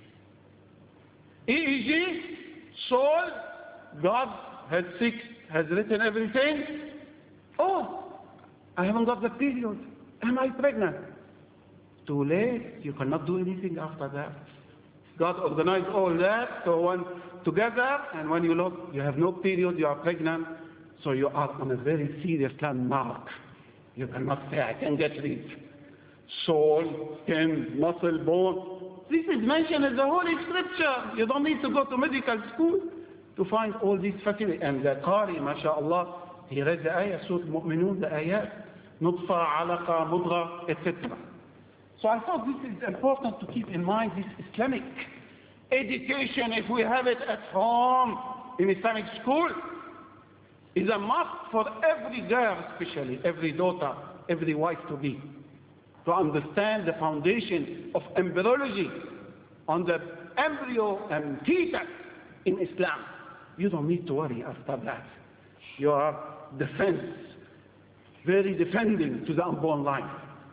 EEG, soul, God has written everything. Oh, I haven't got the period. Am I pregnant? Too late. You cannot do anything after that. God organized all that so one together, and when you look, you have no period, you are pregnant, so you are on a very serious landmark. You cannot say, I can get rid. soul, skin, muscle, bone. This is mentioned in the Holy Scripture. You don't need to go to medical school to find all these facilities. And the Qari, mashallah, he read the ayah, Surah Al-Mu'minun, the ayat, nutfa, alaqa, mudgha, etc. So I thought this is important to keep in mind, this Islamic education, if we have it at home, in Islamic school, is a must for every girl, especially every daughter, every wife to be, to understand the foundation of embryology on the embryo and fetus in Islam. You don't need to worry after that. You are defense, very defending to the unborn life.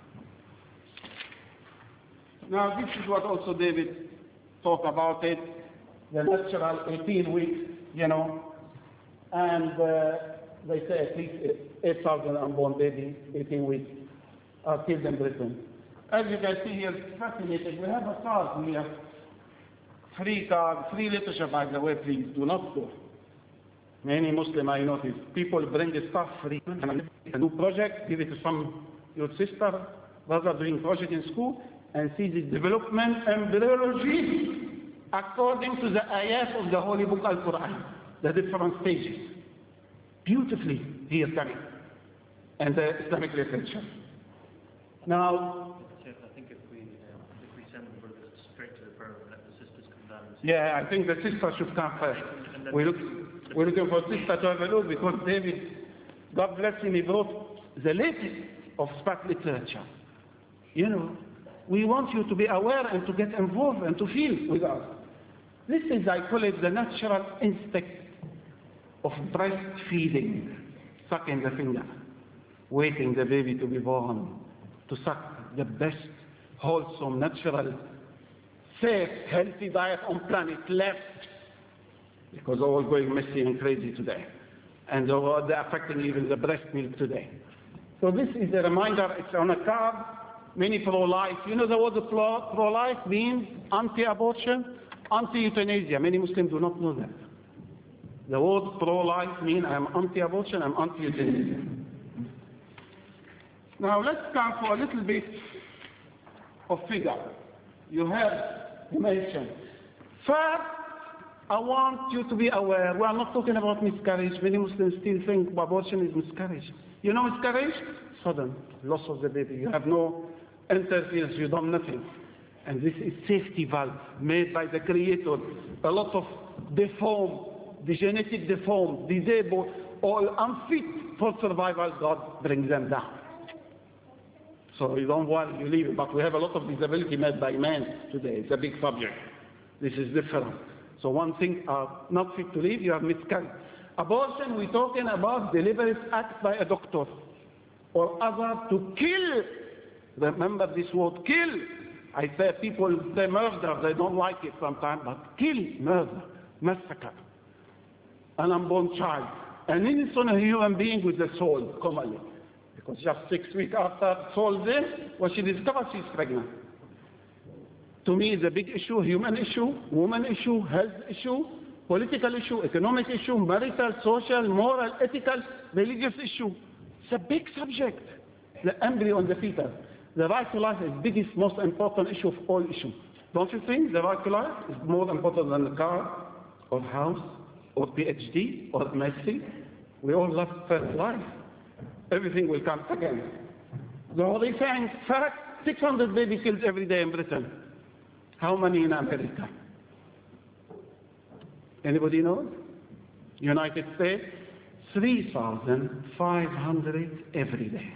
Now this is what also David talked about it, the natural 18 weeks, you know, and they say at least 8,000 unborn babies, 18 weeks, are killed in Britain. As you can see here, it's fascinating. We have a card here, free card, free literature, by the way, please do not go. Many Muslim, I notice, people bring the stuff free. A new project, give it to your sister, brother doing project in school, and see the development embryology according to the ayat of the Holy Book Al-Quran, the different stages. Beautifully here coming, and the Islamic literature. Now, Sheikh, I think if we send the brothers straight to the prayer and let the sisters come down. yeah, I think the sister should come first. We're looking for sister to have a look, because David, God bless him, he brought the latest of SPAC literature. You know, we want you to be aware and to get involved and to feel with us. This is, I call it, the natural instinct of breastfeeding, sucking the finger, waiting the baby to be born, to suck the best, wholesome, natural, safe, healthy diet on planet left, because all going messy and crazy today, and they're affecting even the breast milk today. So this is a reminder, it's on a card, many pro-life. You know the word pro-life means anti-abortion, anti-euthanasia. Many Muslims do not know that. The word pro-life means I'm anti-abortion, I'm anti-euthanasia. Now let's come for a little bit of figure. You have mentioned. First, I want you to be aware, we are not talking about miscarriage. Many Muslims still think abortion is miscarriage. You know miscarriage? Sudden loss of the baby. You have no interference, you don't nothing. And this is safety valve made by the Creator. A lot of deformed, the genetic deformed, disabled, or unfit for survival, God brings them down. So you don't worry, you leave it. But we have a lot of disability made by men today. It's a big subject. This is different. So one thing are not fit to live, you have miscarriage. Abortion, we're talking about deliberate act by a doctor or other to kill. Remember this word, kill. I say people say murder, they don't like it sometimes, but kill, murder, massacre. An unborn child, an innocent human being with a soul, commonly. Because just 6 weeks after soul's in, when she discovers she's pregnant. To me, it's a big issue, human issue, woman issue, health issue, political issue, economic issue, marital, social, moral, ethical, religious issue. It's a big subject, the embryo and the fetus. The right to life is the biggest, most important issue of all issues. Don't you think the right to life is more important than the car, or house, or PhD, or MSc? We all love first life. Everything will come second. The Holy saying, fact, 600 baby kills every day in Britain. How many in America? Anybody knows? United States, 3,500 every day.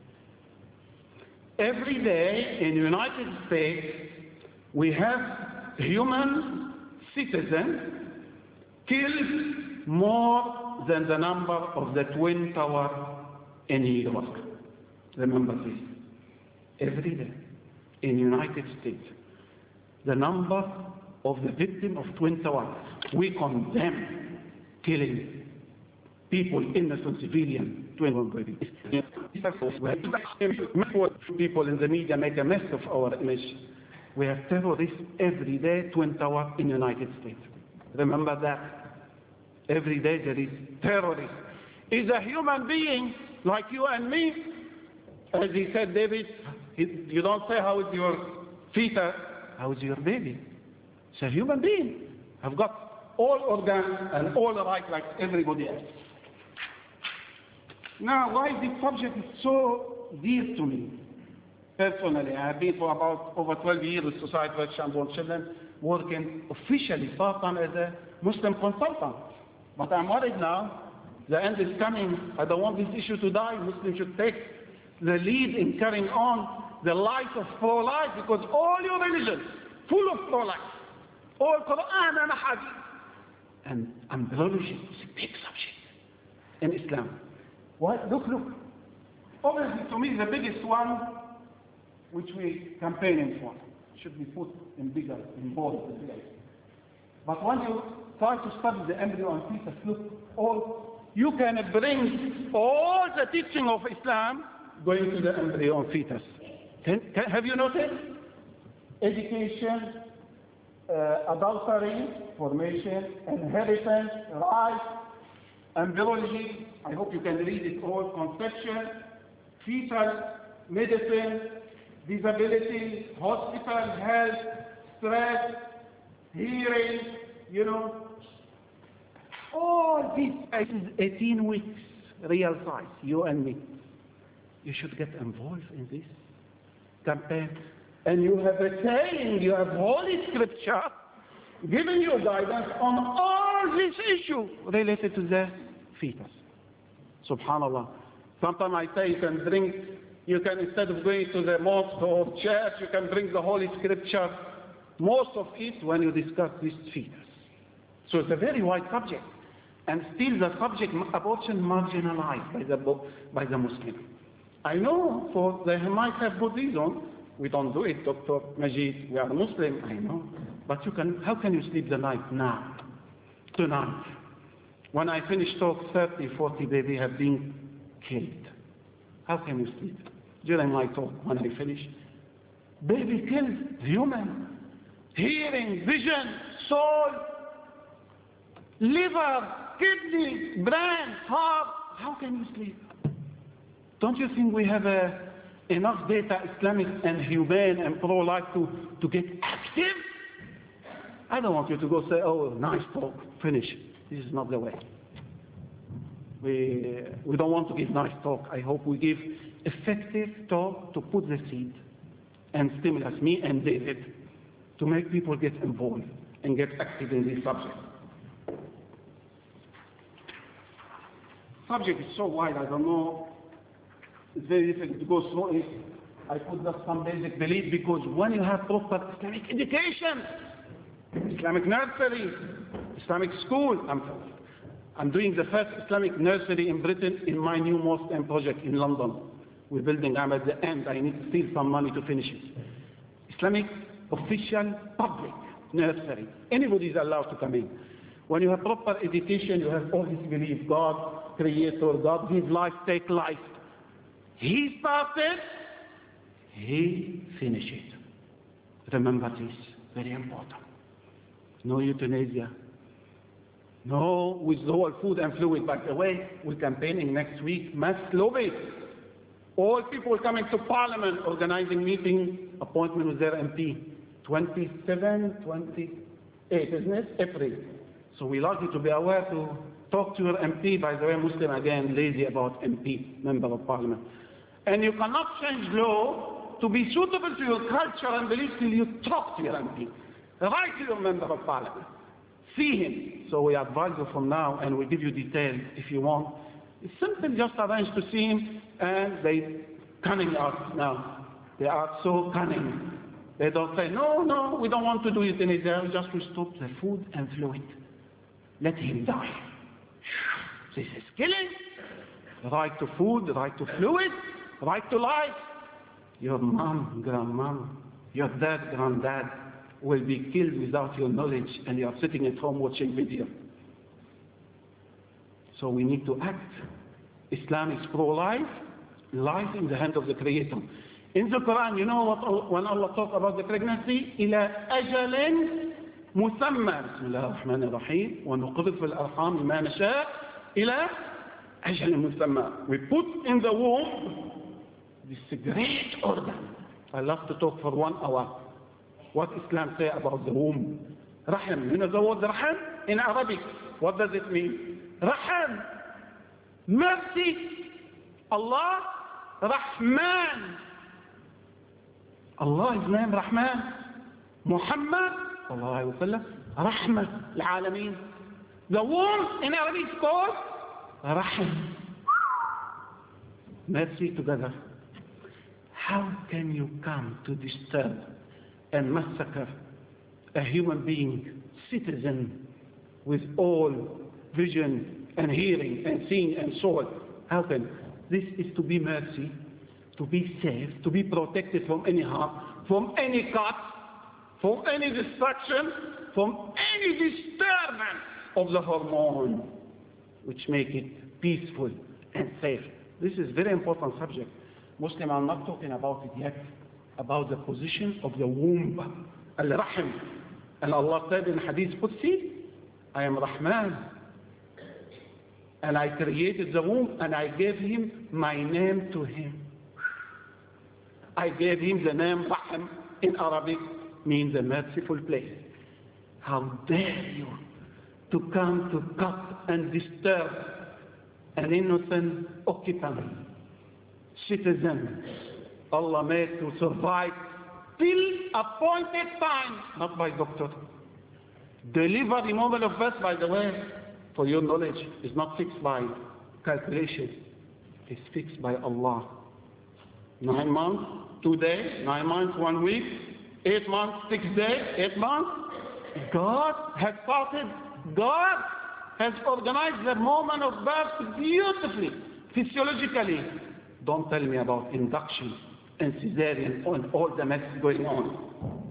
Every day in the United States, we have human citizens killed more than the number of the Twin Towers in New York. Remember this. Every day in the United States, the number of the victims of Twin Towers, we condemn killing people, innocent civilians. People in the media make a mess of our image. We have terrorists every day, Twin Towers in the United States. Remember that. Every day there is terrorist. Is a human being like you and me. As he said, David, You don't say, how is your fetus? How is your baby? It's a human being. I've got all organs and all rights like everybody else. Now, why this subject is so dear to me? Personally, I have been for about over 12 years with Society for Unborn Children, working officially part-time as a Muslim consultant. But I'm worried now, the end is coming. I don't want this issue to die. Muslims should take the lead in carrying on the life of pro-life, because all your religions full of pro-life, all Quran and Hadith. And embryology is a big subject in Islam. Why? Look. Obviously, to me, the biggest one which we campaigning for should be put in bigger, in bold. But when you try to study the embryo and fetus, look, you can bring all the teaching of Islam going to the embryo and fetus. Have you noticed? Education, adultery, formation, inheritance, rights, embryology, I hope you can read it all, conception, fetal medicine, disability, hospital, health, stress, hearing, all this is 18 weeks, real size, you and me. You should get involved in this campaign. And you have a saying, you have Holy Scripture giving you guidance on all this issue related to the fetus. Subhanallah. Sometimes I say you can instead of going to the mosque or church, you can bring the Holy Scripture, most of it when you discuss this fetus. So it's a very wide subject. And still the subject, abortion, marginalized by the Muslim. I know they might have good reason. We don't do it, Dr. Majid. We are Muslim, I know. But how can you sleep the night now? Tonight. When I finish talk, 30, 40 babies have been killed. How can you sleep? During my talk, when I finish, baby killed, human, hearing, vision, soul, liver, kidney, brain, heart. How can you sleep? Don't you think we have enough data, Islamic and humane and pro-life to get active? I don't want you to go say, oh, nice talk, finish. This is not the way. We don't want to give nice talk. I hope we give effective talk to put the seed and stimulus, me and David, to make people get involved and get active in this subject. Subject is so wide, I don't know. It's very difficult to go through it. I put just some basic belief, because when you have proper Islamic education, Islamic nursery, Islamic school, I'm doing the first Islamic nursery in Britain in my new Muslim project in London. We're building, I'm at the end, I need to steal some money to finish it. Islamic official public nursery. Anybody is allowed to come in. When you have proper education, you have all this belief, God, Creator, God gives life, take life. He started, He finished it. Remember this, very important. No euthanasia. No withdrawal food and fluid. By the way, we're campaigning next week, mass lobby. All people coming to Parliament, organizing meeting, appointment with their MP. 27, 28, isn't it? April. So we like you to be aware to talk to your MP. By the way, Muslim again, lazy about MP, Member of Parliament. And you cannot change law to be suitable to your culture and beliefs till you talk to your MP. Write to your Member of Parliament. See him. So we advise you from now, and we give you details if you want. It's simple, just arrange to see him, and they cunning us now. They are so cunning. They don't say, no, we don't want to do euthanasia, we just stop the food and fluid. Let him die. This is killing. Right to food, right to fluid, right to life. Your mom, grandmom, your dad, granddad will be killed without your knowledge, and you are sitting at home watching video. So we need to act. Islam is pro-life, life in the hand of the Creator. In the Quran, you know what, when Allah talks about the pregnancy, إِلَى أَجَلٍ مُسَمَّى بسم الله الرحمن الرحيم ونقذف في الأرحام ما نشاء إلى أجل مسمى. We put in the womb this great organ, I love to talk for 1 hour. What Islam say about the womb? Rahim. You know the word rahim? In Arabic, what does it mean? Rahim. Mercy. Allah. Rahman. Allah is named Rahman. Muhammad sallallahu alayhi wa sallam, Rahmah al-Alameen. The womb in Arabic is called Rahim. Mercy together. How can you come to disturb and massacre a human being, citizen, with all vision and hearing and seeing and soul? How can? This is to be mercy, to be safe, to be protected from any harm, from any cut, from any destruction, from any disturbance of the hormone, which make it peaceful and safe. This is very important subject. Muslim are not talking about it yet, about the position of the womb, al-Rahim. And Allah said in Hadith Qudsi, I am Rahman, and I created the womb and I gave him my name to him. I gave him the name Rahim in Arabic, means a merciful place. How dare you to come to cut and disturb an innocent occupant, citizen Allah made to survive till appointed time, not by doctor. Delivery moment of birth, by the way, for your knowledge, is not fixed by calculation. It's fixed by Allah. 9 months, 2 days, 9 months, 1 week, 8 months, 6 days, 8 months. God has started, God has organized the moment of birth beautifully, physiologically. Don't tell me about induction and cesarean and all the mess going on.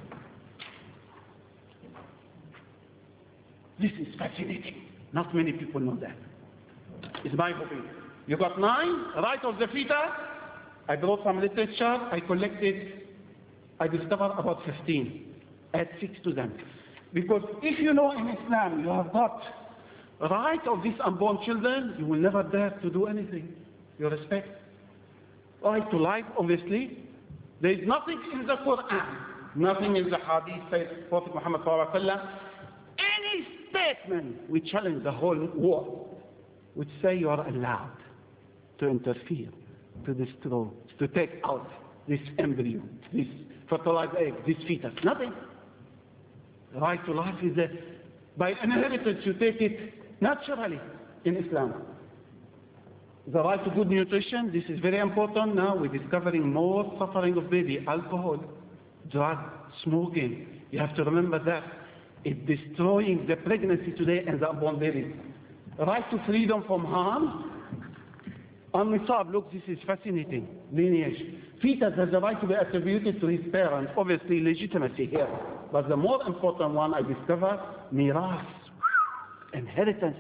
This is fascinating. Not many people know that. It's my opinion. You got 9, right of the fetus. I brought some literature, I collected, I discovered about 15. Add 6 to them. Because if you know in Islam you have got right of these unborn children, you will never dare to do anything. You respect. Right to life, obviously. There is nothing in the Quran, nothing in the Hadith, says Prophet Muhammad sallallahu alaihi wasallam, any statement which challenge the whole world, which say you are allowed to interfere, to destroy, to take out this embryo, this fertilized egg, this fetus. Nothing. The right to life is by inheritance. You take it naturally in Islam. The right to good nutrition, this is very important now. We're discovering more suffering of baby. Alcohol, drug, smoking. You have to remember that. It's destroying the pregnancy today and the unborn baby. Right to freedom from harm. Al-Nisab, look, this is fascinating. Lineage. Fetus has the right to be attributed to his parents. Obviously, legitimacy here. But the more important one I discovered, miras, inheritance.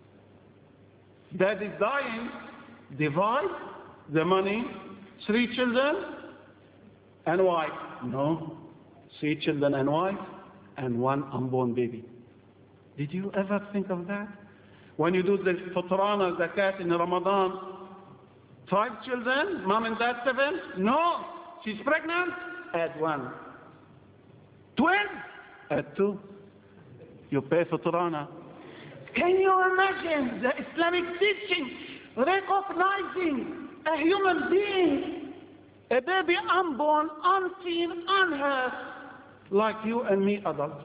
Dad is dying, divide the money, 3 children and wife. No, 3 children and wife and 1 unborn baby. Did you ever think of that? When you do the Fitrana, Zakat in Ramadan, 5 children, mom and dad 7? No, she's pregnant, add 1. Twins, add 2. You pay Fitrana. Can you imagine the Islamic teaching recognizing a human being, a baby unborn, unseen, unheard, like you and me adults,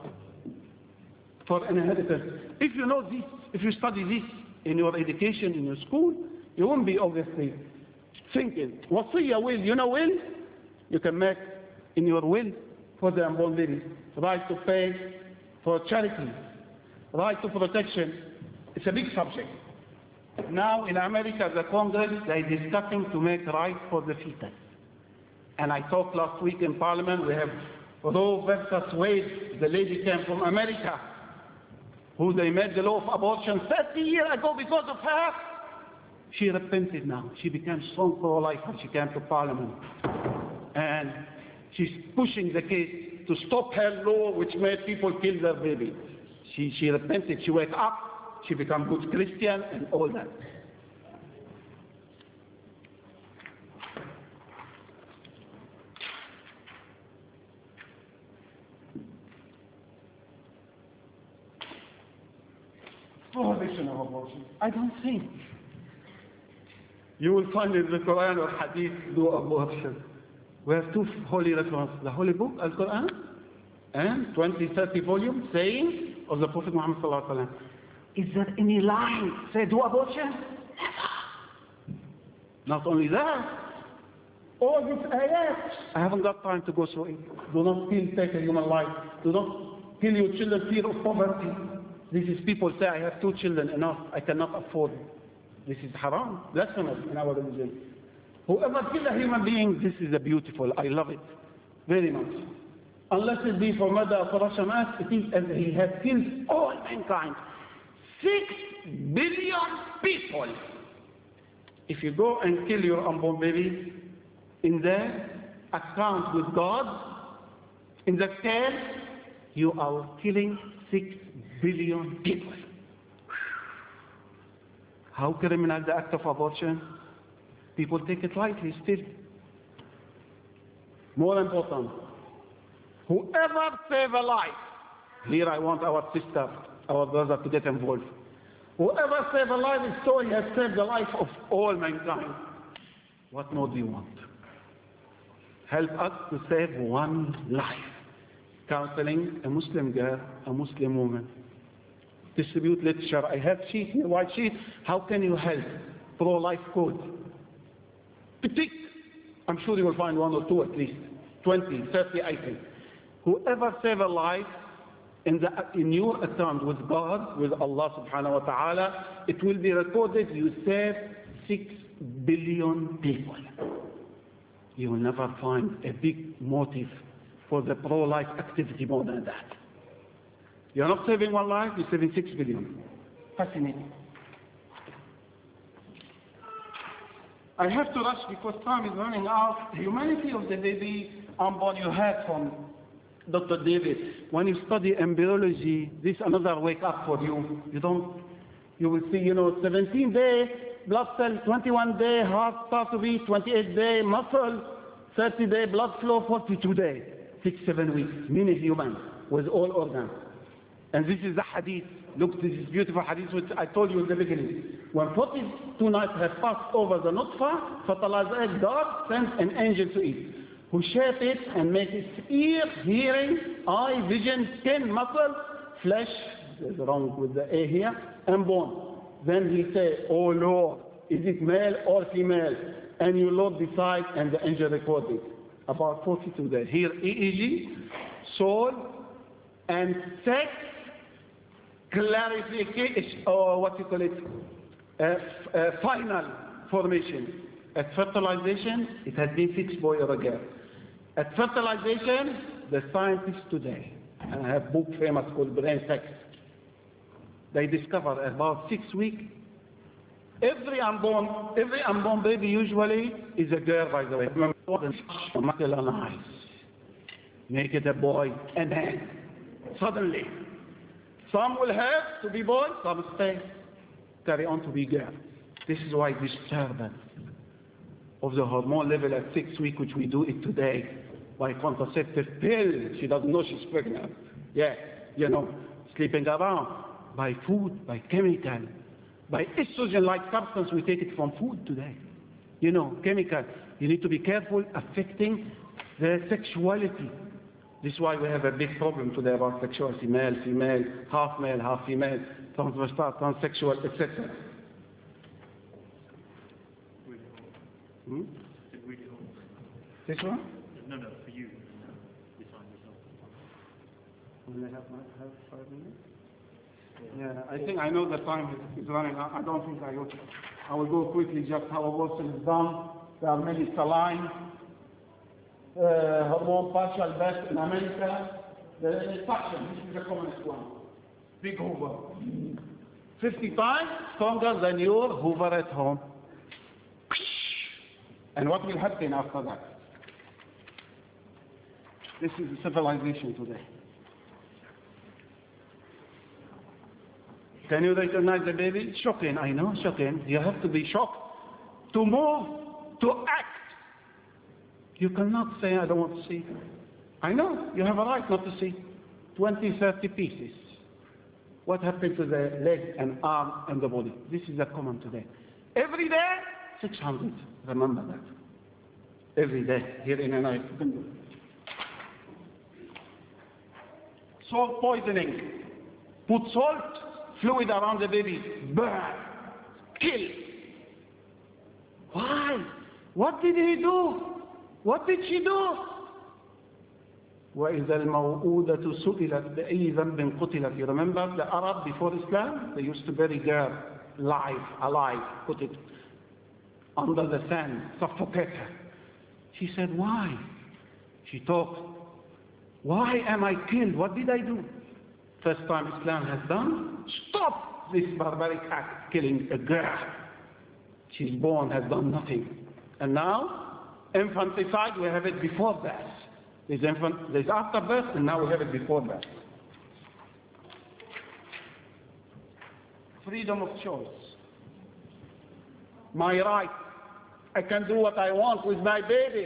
for an inheritance? If you know this, if you study this in your education, in your school, you won't be obviously thinking, Wasiyya will, you know will? You can make in your will for the unborn baby, right to pay for charity, right to protection. It's a big subject. Now in America, the Congress, they're discussing to make right for the fetus. And I talked last week in Parliament, we have Roe versus Wade, the lady came from America, who they made the law of abortion 30 years ago because of her. She repented now. She became strong pro-life when she came to Parliament. And she's pushing the case to stop her law which made people kill their baby. She repented, she wake up, she became good Christian and all that. prohibition of abortion? I don't think. You will find in the Quran or Hadith, do abortion. We have two holy references, the Holy Book, Al-Quran, and 20, 30 volumes saying of the Prophet Muhammad sallallahu alaihi wasallam. Is there any line say do abortion? Never. Not only that, all these ayats, I haven't got time to go through it. Do not take a human life. Do not kill your children, fear of poverty. This is people say, I have 2 children, enough, I cannot afford it. This is haram, blasphemous in our religion. Whoever kills a human being, this is a beautiful, I love it very much. Unless it be for murder or corruption act, it is as he has killed all mankind. 6 billion people. If you go and kill your unborn baby, in their account with God, in the scale, you are killing 6 billion people. How criminal the act of abortion? People take it lightly still. More important, whoever save a life, here I want our sister, our brother to get involved. Whoever save a life is so he has saved the life of all mankind. What more do you want? Help us to save one life. Counseling a Muslim girl, a Muslim woman. Distribute literature. I have sheet here, white sheet. How can you help? Pro-life code. Pick. I'm sure you will find 1 or 2 at least. 20, 30 items. Whoever save a life in your account with God, with Allah subhanahu wa ta'ala, it will be recorded you saved 6 billion people. You will never find a big motive for the pro-life activity more than that. You're not saving one life, you're saving 6 billion. Fascinating. I have to rush because time is running out. Humanity of the baby unborn you heard from Dr. David. When you study embryology, this is another wake up for you. You will see, 17-day blood cell, 21-day heart start to beat, 28-day muscle, 30-day blood flow, 42-day, 6-7 weeks, mini human with all organs. And this is the hadith. Look, this is beautiful hadith which I told you in the beginning. When 42 nights have passed over the nutfa, fertilized egg, God sends an angel to it, who shape it and make its ear, hearing, eye, vision, skin, muscle, flesh, there's wrong with the A here, and bone. Then he say, oh Lord, is it male or female? And you Lord decide, and the angel records it. About 42 days. Here, EEG, soul, and sex, clarification, or what you call it, final formation. At fertilization, it has been fixed boy or a girl. At fertilization, the scientists today, and I have a book famous called Brain Sex, they discover about 6 weeks, every unborn baby usually is a girl, by the way. Muscle and eyes. Make it a boy, and then suddenly, some will have to be boy, some stay, carry on to be girl. This is why disturbance of the hormone level at 6 weeks, which we do it today by contraceptive pill. She doesn't know she's pregnant. Yeah, sleeping around. By food, by chemical, by estrogen-like substance, we take it from food today. Chemical. You need to be careful affecting the sexuality. This is why we have a big problem today about sexuality, male, female, half female, transvestite, transsexual, etc. This one? No, for you. This one. Will I have 5 minutes? Yeah, I think I know the time is running out. I don't think I will go quickly just how abortion is done. There are many saline, hormone partial birth in America. The infection, this is the commonest one. Big Hoover. 50 times stronger than your Hoover at home. And what will happen after that? This is the civilization today. Can you recognize the baby? Shocking, I know, shocking. You have to be shocked to move, to act. You cannot say, I don't want to see. I know, you have a right not to see. 20, 30 pieces. What happened to the leg and arm and the body? This is a common today. Every day, 600. Remember that. Every day, here in a night. Salt poisoning. Put salt, fluid around the baby. Burn. Kill. Why? What did he do? What did she do? وَإِذَا الْمَوْءُودَةُ سُئِلَتْ بِأَيِّ ذَنْبٍ قُتِلَتْ. You remember the Arab before Islam? They used to bury girl alive, put it under the sand, suffocate her. She said, why? She thought, why am I killed? What did I do? First time Islam has done, stop this barbaric act, killing a girl. She's born, has done nothing. And now, infanticide, we have it before birth. There's after birth, and now we have it before birth. Freedom of choice. My right. I can do what I want with my baby.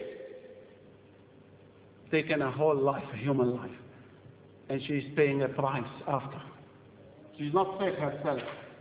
Taken a whole life, a human life. And she's paying a price after. She's not safe herself.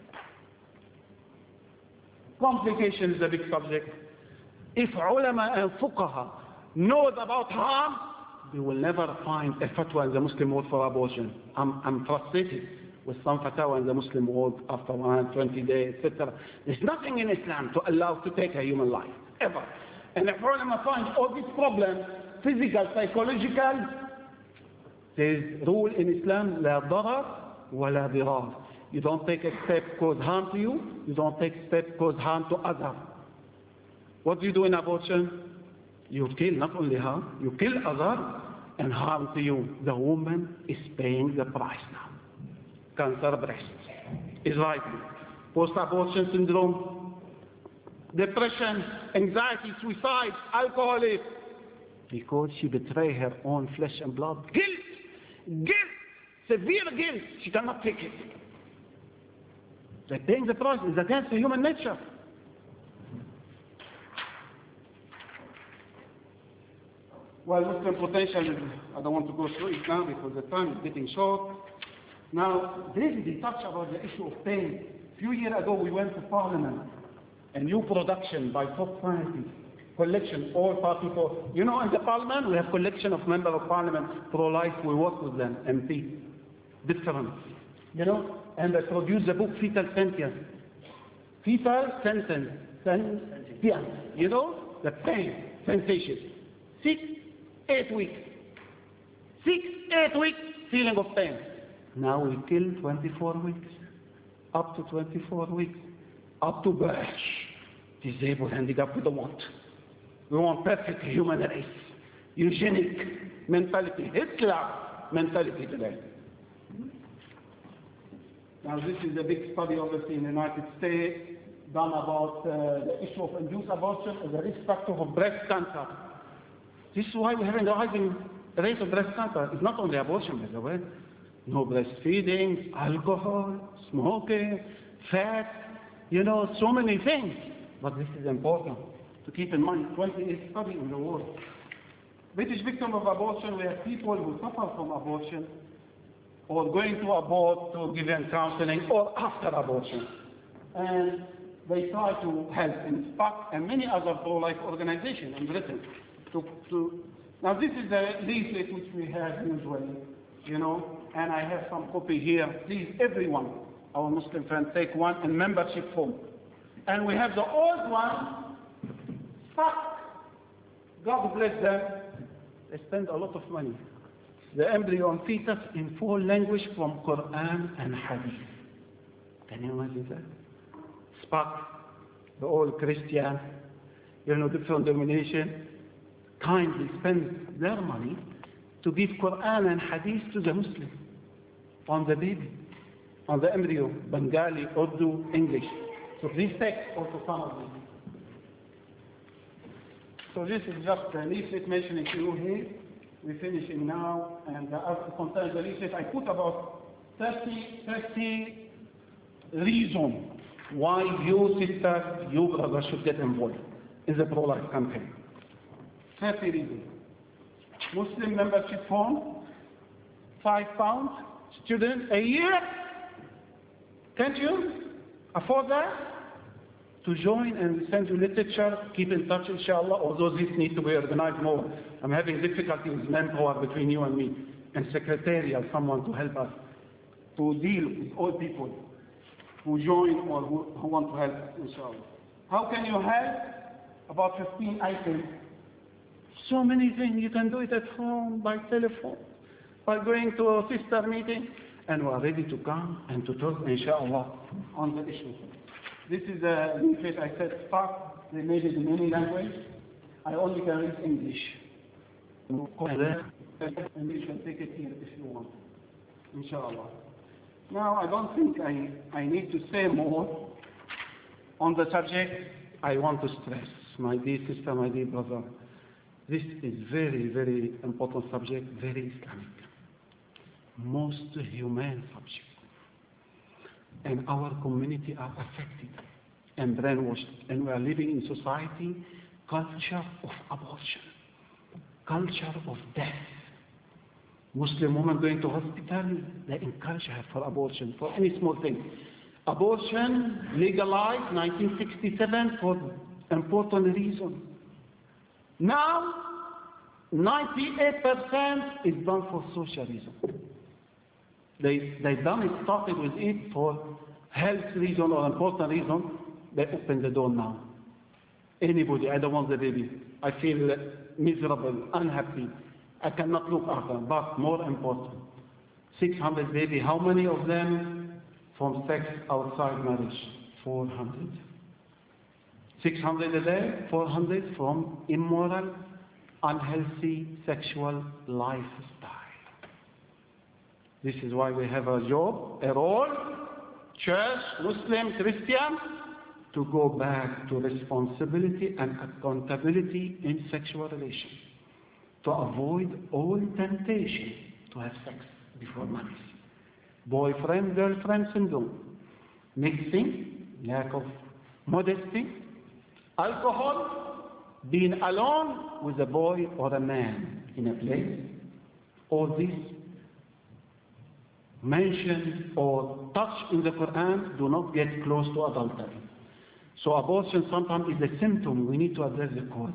Complication is a big subject. If ulama and fuqaha knows about harm, they will never find a fatwa in the Muslim world for abortion. I'm frustrated with some fatwa in the Muslim world after 120 days, etc. There's nothing in Islam to allow to take a human life, ever. And if ulama find all these problems, physical, psychological, there's rule in Islam, لا ضرر ولا ضرار. You don't take a step cause harm to you, you don't take a step cause harm to others. What do you do in abortion? You kill not only her, you kill others and harm to you. The woman is paying the price now. Cancer breast is right. Post-abortion syndrome, depression, anxiety, suicide, alcoholism. Because she betrayed her own flesh and blood. Guilt, severe guilt. She cannot take it. They're paying the price. It's against the human nature. Well, Muslim potential is, I don't want to go through it now because the time is getting short. Now, briefly touch about the issue of pain. A few years ago, we went to Parliament, a new production by top scientists, collection, all party for, you know, in the Parliament, we have collection of members of Parliament, pro-life, we work with them, MP, different, you know, and they produce the book Fetal Sentience. Fetal Sentience, you know, the pain, sensation. 6, 8 weeks. 6, 8 weeks, feeling of pain. Now we kill 24 weeks. Up to 24 weeks. Up to birth. Disabled, handicapped, we don't want. We want perfect human race. Eugenic mentality. Hitler mentality today. Now this is a big study obviously in the United States done about the issue of induced abortion as a risk factor for breast cancer. This is why we're having a rising rate of breast cancer. It's not only abortion, by the way. No breastfeeding, alcohol, smoking, fat, you know, so many things. But this is important to keep in mind. 28 studies in the world. British victims of abortion, we have people who suffer from abortion or going to abort to give them counseling or after abortion. And they try to help in SPAC and many other pro-life organizations in Britain. Now this is the leaflet which we have usually, you know, and I have some copy here. Please, everyone, our Muslim friends, take one in membership form. And we have the old one, SPAC. God bless them. They spend a lot of money. The embryo and fetus in 4 languages from Quran and Hadith. Can you imagine that? SPAC, the old Christian, you know, different denomination, kindly spend their money to give Quran and Hadith to the Muslim on the baby, on the embryo, Bengali, Urdu, English. So please take also some of them. So this is just a leaflet mentioning to you here. We're finishing now, and as concerns the leaflet, I put about 30 reasons why you sisters, you brothers should get involved in the pro-life campaign. 30 reasons. Muslim membership form, £5, student a year, Can't you afford that? To join and send you literature, keep in touch, inshallah, although this needs to be organized more. I'm having difficulty with manpower between you and me, and secretarial, someone to help us to deal with all people who join or who want to help, inshallah. How can you help? About 15 items. So many things. You can do it at home, by telephone, by going to a sister meeting, and we are ready to come and to talk, inshallah, on the issue. This is a leaflet I said start. They made it in any language. I only can read English. And you can take it here if you want, inshallah. Now, I don't think I need to say more on the subject. I want to stress, my dear sister, my dear brother, this is very, very important subject, very Islamic, most humane subject. And our community are affected and brainwashed, and we are living in society, culture of abortion, culture of death. Muslim woman going to hospital, they encourage her for abortion, for any small thing. Abortion legalized 1967 for important reason. Now, 98% is done for social reason. They started with it for health reason or important reason. They open the door now. Anybody, I don't want the baby. I feel miserable, unhappy. I cannot look after. But more important, 600 baby. How many of them from sex outside marriage? 400. 600 a day, 400 from immoral, unhealthy sexual lifestyle. This is why we have a job, a role, church, Muslim, Christian, to go back to responsibility and accountability in sexual relations, to avoid all temptation to have sex before marriage. Boyfriend, girlfriend syndrome, mixing, lack of modesty, alcohol, being alone with a boy or a man in a place, all this mentioned or touched in the Quran do not get close to adultery. So abortion sometimes is a symptom. We need to address the cause.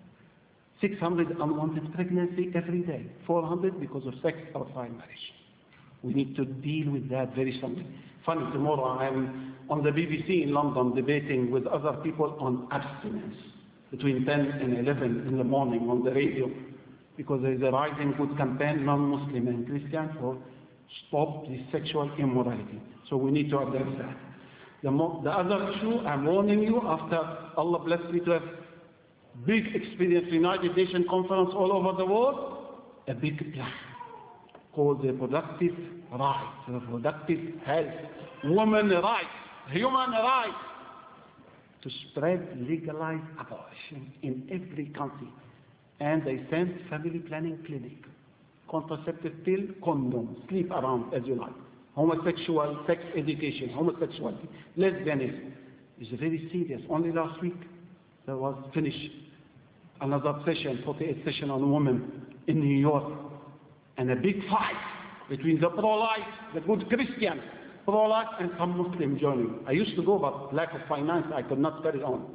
600 unwanted pregnancy every day, 400 because of sex outside marriage. We need to deal with that very soon. Funny, tomorrow I am on the BBC in London debating with other people on abstinence between 10 and 11 in the morning on the radio, because there is a Rising Good campaign, non-Muslim and Christian, for stop this sexual immorality. So we need to address that. The other issue, I'm warning you, after Allah blessed me to have big experience, United Nations conference all over the world, a big plan called the reproductive rights, reproductive health, women rights, human rights, to spread legalized abortion in every country. And they send family planning clinic, contraceptive pill, condom, sleep around as you like, homosexual, sex education, homosexuality, lesbianism. It's very serious. Only last week there was finished another session, 48th session on women in New York, and a big fight between the pro-life, the good Christian pro-life, and some Muslim joining. I used to go, but lack of finance, I could not carry on,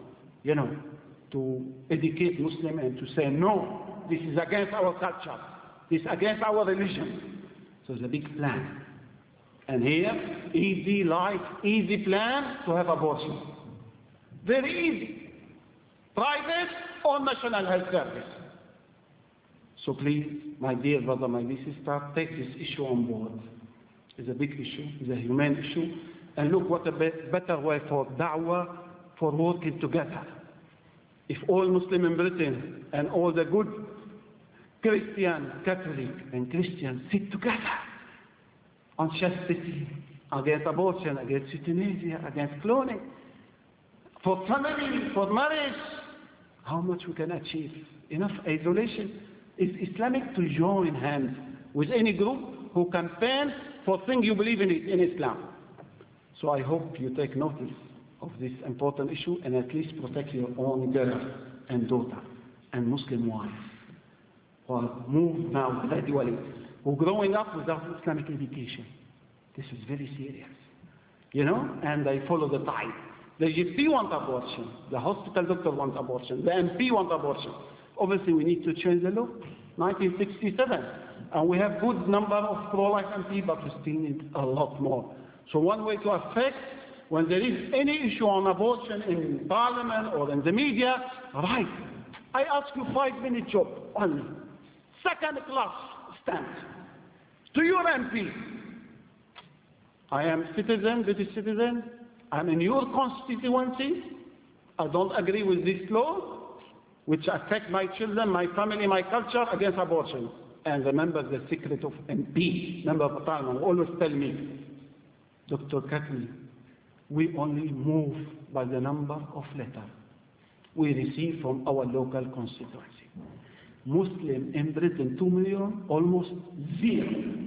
to educate Muslim and to say, no, this is against our culture, this is against our religion. So it's a big plan. And here, easy life, easy plan to have abortion. Very easy. Private or national health service. So please, my dear brother, my dear sister, take this issue on board. It's a big issue, it's a humane issue. And look what a better way for da'wah, for working together. If all Muslims in Britain and all the good Christian, Catholic and Christians sit together on chastity, against abortion, against euthanasia, against cloning, for family, for marriage, how much we can achieve? Enough isolation. It's Islamic to join hands with any group who campaign for things you believe in it in Islam. So I hope you take notice of this important issue and at least protect your own girl and daughter and Muslim wives who are moved now gradually, who are growing up without Islamic education. This is very serious. you know, and I follow the tide. The GP wants abortion, the hospital doctor wants abortion, the MP wants abortion. Obviously, we need to change the law. 1967, and we have good number of pro-life MP, but we still need a lot more. So one way to affect, when there is any issue on abortion in parliament or in the media, right, I ask you 5-minute job only. Second class stamp to your MP. I am citizen, British citizen, I'm in your constituency, I don't agree with this law, which affect my children, my family, my culture, against abortion. And remember the secret of MP, member of parliament, always tell me, Dr. Katmi, we only move by the number of letters we receive from our local constituency. Muslim in Britain, 2 million, almost 0.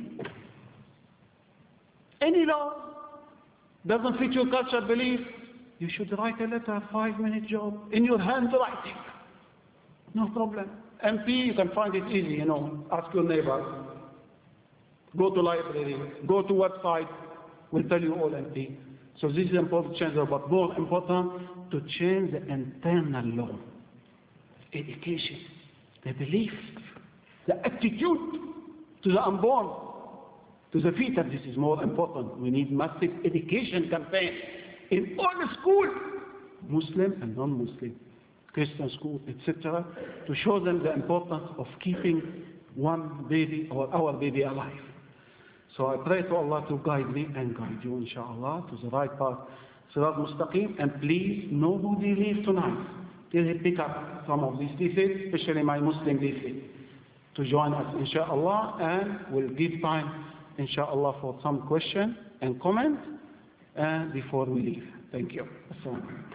Any law doesn't fit your culture belief, you should write a letter, 5-minute job, in your handwriting. No problem. MP, you can find it easy, you know, ask your neighbor. Go to library, go to website, we'll tell you all MP. So this is important change, but more important, to change the internal law. Education, the belief, the attitude to the unborn, to the fetus. This is more important. We need massive education campaign in all the schools, Muslim and non-Muslim, Christian school, etc., to show them the importance of keeping one baby or our baby alive. So I pray to Allah to guide me and guide you, inshallah, to the right path, Sirat Mustaqim, and please, nobody leave tonight till he pick up some of these leaflets, especially my Muslim leaflet, to join us, inshallah, and we'll give time, inshallah, for some question and comment before we leave. Thank you. Assalamu alaikum.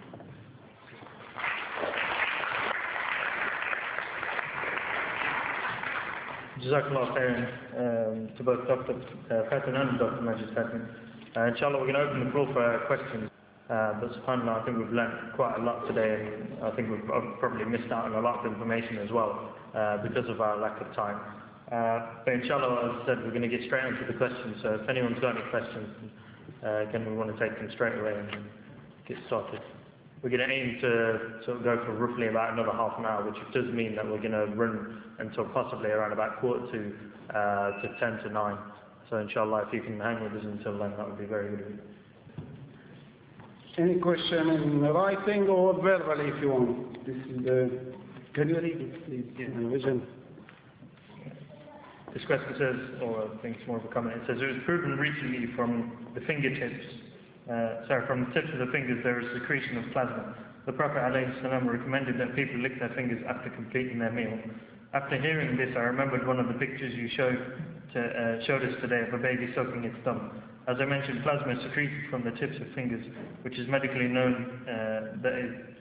Jazakallah khairan to both Dr. Fatin and Dr. Majid Fatin. Inshallah, we're going to open the floor for questions. But subhanAllah, I think we've learned quite a lot today, and I think we've probably missed out on a lot of information as well because of our lack of time. But inshallah, as I said, we're going to get straight into the questions. So if anyone's got any questions, again, we want to take them straight away and get started. We're going to aim to sort of go for roughly about another half an hour, which does mean that we're going to run until possibly around about 8:45 to 9. So inshallah, if you can hang with us until then, that would be very good. Any question in writing or verbally if you want? This is the, can you read it, please? Yeah. Vision. This question says, or I think it's more of a comment, it says, it was proven recently from the fingertips, from the tips of the fingers there is secretion of plasma. The Prophet ﷺ recommended that people lick their fingers after completing their meal. After hearing this, I remembered one of the pictures you showed us today of a baby sucking its thumb. As I mentioned, plasma is secreted from the tips of fingers, which is medically known that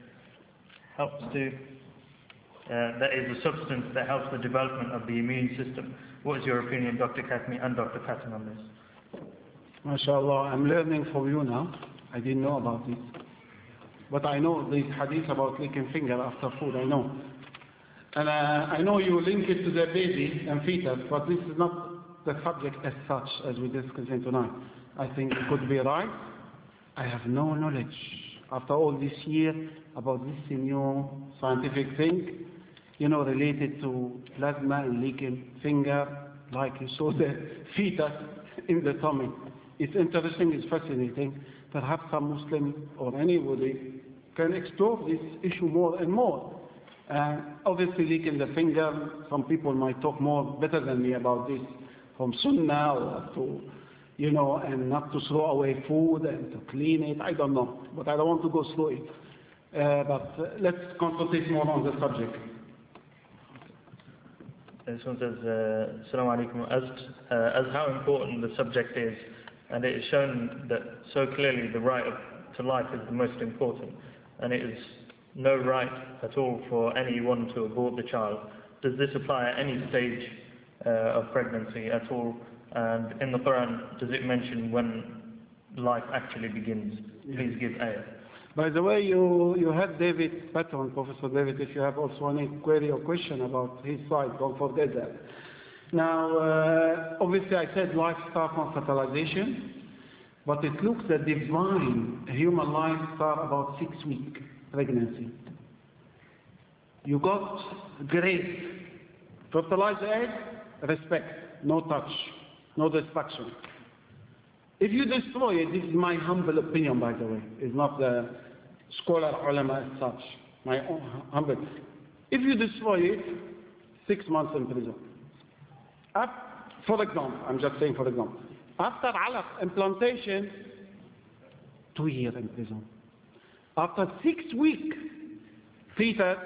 is a substance that helps the development of the immune system. What is your opinion, Dr. Katmi and Dr. Fatin, on this? MashaAllah, I'm learning from you now. I didn't know about this. But I know this hadith about licking finger after food, I know. And I know you link it to the baby and fetus, but this is not the subject as such as we discussing tonight. I think it could be right. I have no knowledge after all this year about this new scientific thing, you know, related to plasma and licking finger, like you saw the fetus in the tummy. It's interesting, it's fascinating. Perhaps some Muslim or anybody can explore this issue more and more. Obviously, licking the finger, some people might talk more better than me about this, from Sunnah or to, you know, and not to throw away food and to clean it. I don't know, but I don't want to go through it. But let's concentrate more on the subject. This one says, Assalamu alaikum, as how important the subject is, and it is shown that so clearly the right to life is the most important, and it is no right at all for anyone to abort the child. Does this apply at any stage of pregnancy at all? And in the Quran, does it mention when life actually begins? Please give ayah. By the way, you had David Patton, Professor David, if you have also any query or question about his side, don't forget that. Now, obviously I said life starts on fertilization, But it looks that divine human life start about 6-week pregnancy. You got grace. Fertilize the egg, respect, no touch, no destruction. If you destroy it, this is my humble opinion, by the way. It's not the scholar ulama as such. My own humble. If you destroy it, 6 months in prison. For example, I'm just saying for example. After alaq implantation, 2 years in prison. After 6 weeks, fetus,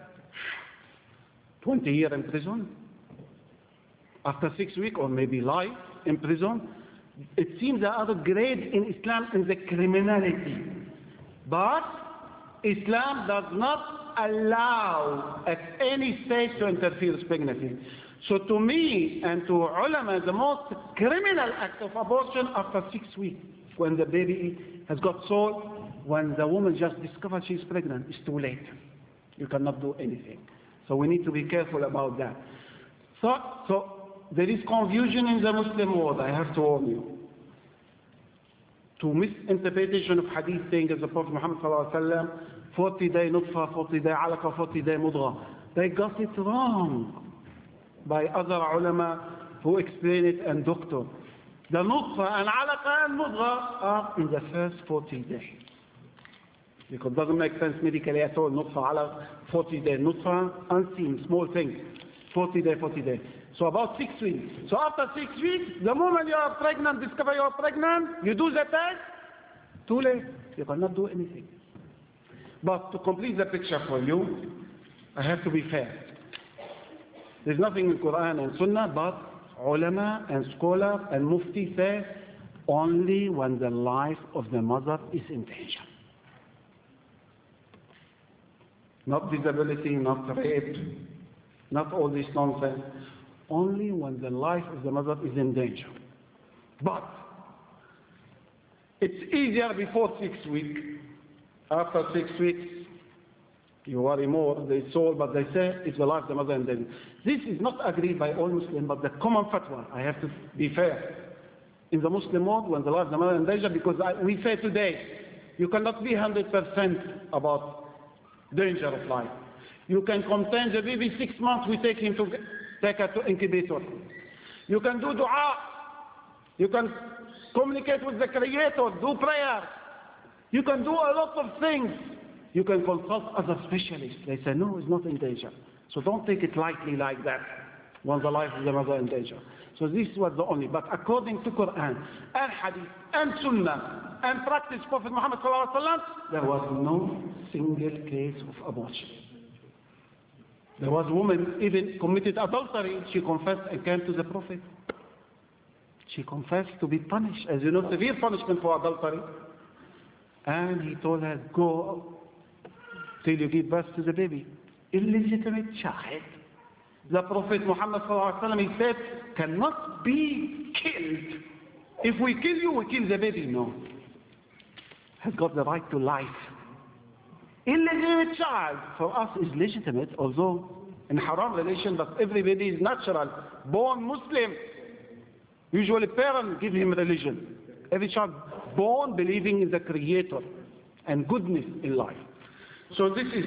20 years in prison. After 6 weeks, or maybe life in prison. It seems there are grades in Islam in the criminality. But Islam does not allow at any stage to interfere with pregnancy. So to me and to ulama, the most criminal act of abortion after 6 weeks, when the baby has got soul, when the woman just discovers she's pregnant, it's too late. You cannot do anything. So we need to be careful about that. So there is confusion in the Muslim world, I have to warn you. To misinterpretation of hadith saying as the Prophet Muhammad sallallahu alaihi wasallam, 40-day nutfa, 40-day alaqa, 40-day mudgha. They got it wrong by other ulama who explain it and doctor. The nutfa and alaqa and mudgha are in the first 40 days. Because it doesn't make sense medically at all. Nutfa, alaqa, 40 days. Nutfa, unseen, small thing. 40 days. So about 6 weeks. So after 6 weeks, the moment you are pregnant, discover you are pregnant, you do the test, too late. You cannot do anything. But to complete the picture for you, I have to be fair. There's nothing in Quran and Sunnah, but ulama and scholar and mufti say only when the life of the mother is in danger. Not disability, not rape, not all this nonsense. Only when the life of the mother is in danger. But it's easier before 6 weeks. After 6 weeks, you worry more, they soul, but they say it's the life of the mother in danger. This is not agreed by all Muslims, but the common fatwa, I have to be fair. In the Muslim world, when the life of the mother in danger, because we say today, you cannot be 100% about danger of life. You can contain the baby 6 months, we take him to take her to incubator. You can do dua. You can communicate with the Creator, do prayer. You can do a lot of things. You can consult other specialists. They say, no, it's not in danger. So don't take it lightly like that when the life of the mother in danger. So this was the only. But according to Quran and Hadith and Sunnah and practice Prophet Muhammad sallallahu alaihi wasallam, there was no single case of abortion. There was a woman even committed adultery. She confessed and came to the Prophet. She confessed to be punished. As you know, severe punishment for adultery. And he told her, go till you give birth to the baby. Illegitimate child. The Prophet Muhammad sallallahu alaihi wasallam, he said, cannot be killed. If we kill you, we kill the baby. No. Has got the right to life. Illegitimate child for us is legitimate, although in haram relation, but every baby is natural, born Muslim. Usually parents give him religion. Every child born believing in the Creator and goodness in life. So this is,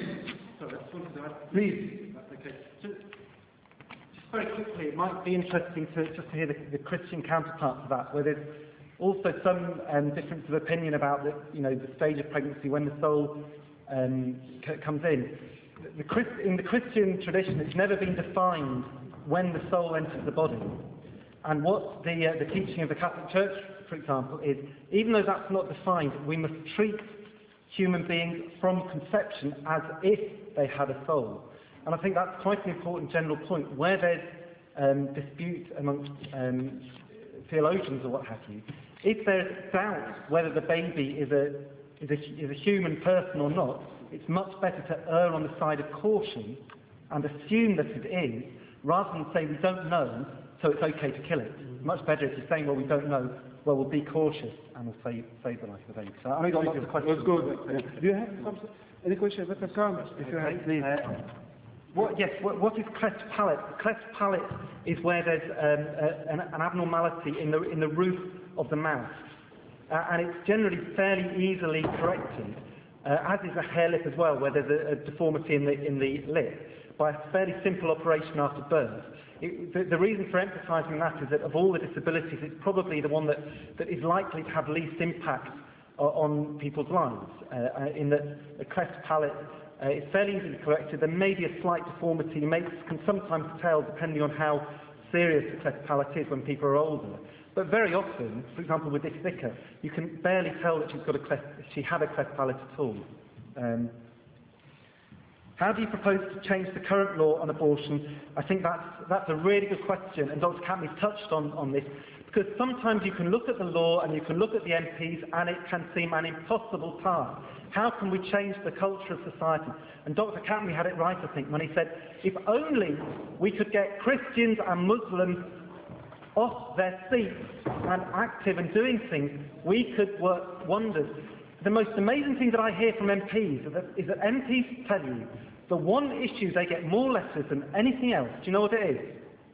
please. Okay. Just very quickly, it might be interesting to just hear the Christian counterparts of that, where there's also some difference of opinion about the stage of pregnancy when the soul comes in. In the Christian tradition, it's never been defined when the soul enters the body. And what the teaching of the Catholic Church, for example, is, even though that's not defined, we must treat human beings from conception as if they had a soul. And I think that's quite an important general point. Where there's dispute amongst theologians or what have you, if there's doubt whether the baby is a human person or not, it's much better to err on the side of caution and assume that it is, rather than say we don't know, so it's okay to kill it. It's much better if you're saying, well, we don't know, well, we'll be cautious and we'll save the life of the baby. So I've got lots of questions. That's good. Do you have any questions? Better come if you have, please. What is cleft palate? Cleft palate is where there's an abnormality in the roof of the mouth. and it's generally fairly easily corrected, as is a hair lip as well, where there's a deformity in the lip, by a fairly simple operation after birth. The reason for emphasising that is that of all the disabilities, it's probably the one that is likely to have least impact on people's lives, in that a cleft palate is fairly easily corrected. There may be a slight deformity, can sometimes tell depending on how serious the cleft palate is when people are older. But very often, for example with this vicar, you can barely tell that she had a cleft palate at all. How do you propose to change the current law on abortion? I think that's a really good question, and Dr. Cattley's touched on this, because sometimes you can look at the law and you can look at the MPs and it can seem an impossible task. How can we change the culture of society? And Dr. Cattley had it right, I think, when he said, if only we could get Christians and Muslims off their seats and active and doing things, we could work wonders. The most amazing thing that I hear from MPs is that MPs tell you the one issue they get more letters than anything else. Do you know what it is?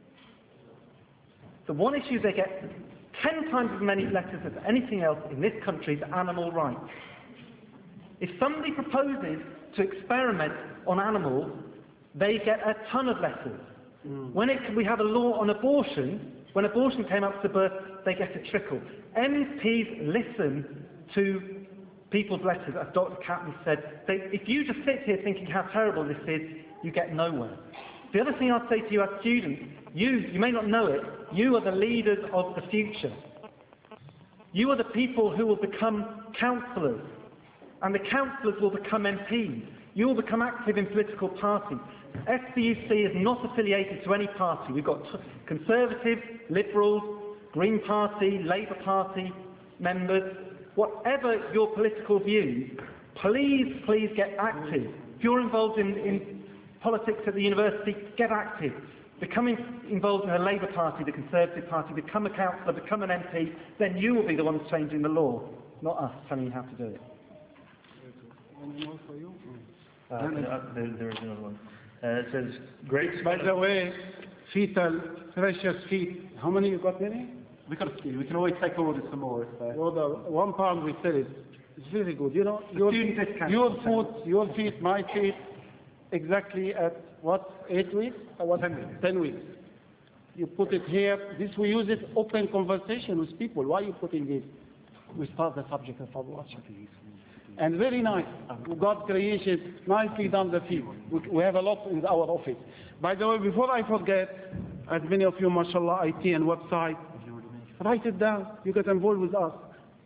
The one issue they get 10 times as many letters as anything else in this country is animal rights. If somebody proposes to experiment on animals, they get a ton of letters. When we have a law on abortion, when abortion came up to birth, they get a trickle. MPs listen to people's letters, as Dr. Cattley said. If you just sit here thinking how terrible this is, you get nowhere. The other thing I'd say to you as students, you may not know it, you are the leaders of the future. You are the people who will become councillors, and the councillors will become MPs. You will become active in political parties. SBUC is not affiliated to any party. We've got Conservatives, Liberals, Green Party, Labour Party members. Whatever your political views, please get active. If you're involved in politics at the university, get active. Become involved in the Labour Party, the Conservative Party, become a councillor, become an MP, then you will be the ones changing the law, not us telling you how to do it. Any more for you? There is another one. It says, great. By the way, precious feet, how many you got, many? We can always take orders for more. Well, £1 we sell it. It's very good. You know, your feet, my feet, exactly at what, 8 weeks? Or what? 10 weeks. 10 weeks. You put it here. This we use it open conversation with people. Why are you putting this? We start the subject of abortion. And very nice. God creation, nicely done the feet. We have a lot in our office. By the way, before I forget, as many of you, mashallah, IT and website, write it down. You get involved with us.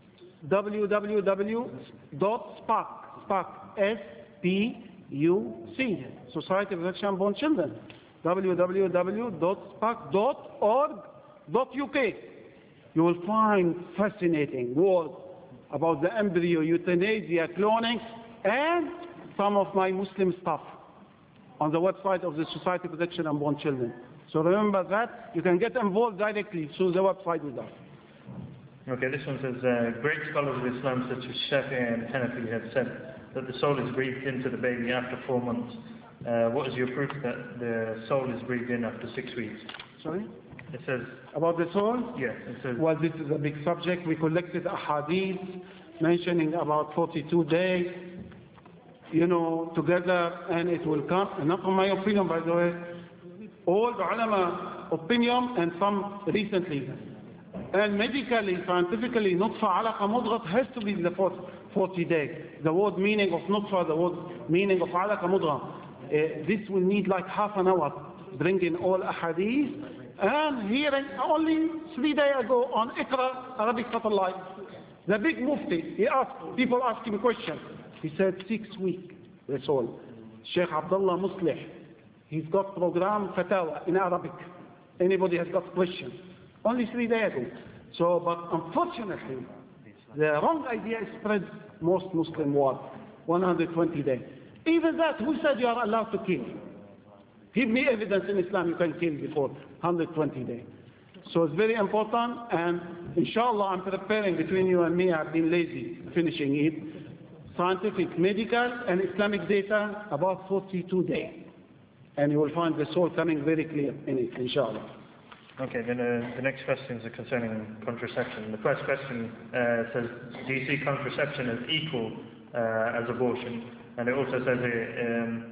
www.SPUC, S-P-U-C, Society of Protection Unborn Children. www.SPUC.org.uk. You will find fascinating work about the embryo, euthanasia, cloning, and some of my Muslim stuff on the website of the Society of Protection Unborn Children. So remember that. You can get involved directly through the website with us. Okay, this one says, great scholars of Islam such as Shafi'i and Hanafi have said that the soul is breathed into the baby after 4 months. What is your proof that the soul is breathed in after 6 weeks? Sorry? It says... About the soul? Yes, it says... Well, this is a big subject. We collected a hadith mentioning about 42 days, together, and it will come. Not from my opinion, by the way. All the ulama opinion and some recently. And medically, scientifically, nutfa, alaqa, mudghah has to be the 40 days. The word meaning of nutfa, the word meaning of alaqa, mudghah. This will need like half an hour, bringing all ahadith. And hearing only 3 days ago on Iqra, Arabic Satellite, the big mufti, people ask him a question. He said 6 weeks, that's all. Sheikh Abdullah Muslih, he's got program Fatawa in Arabic. Anybody has got questions. Only 3 days ago. So, but unfortunately, the wrong idea is spread most Muslim world, 120 days. Even that, who said you are allowed to kill? Give me evidence in Islam you can kill before 120 days. So it's very important, and inshallah I'm preparing between you and me, I've been lazy finishing it, scientific, medical, and Islamic data about 42 days. And you will find the soul coming very clear in it, inshallah. Okay, then the next questions are concerning contraception. The first question says, do you see contraception as equal as abortion? And it also says here,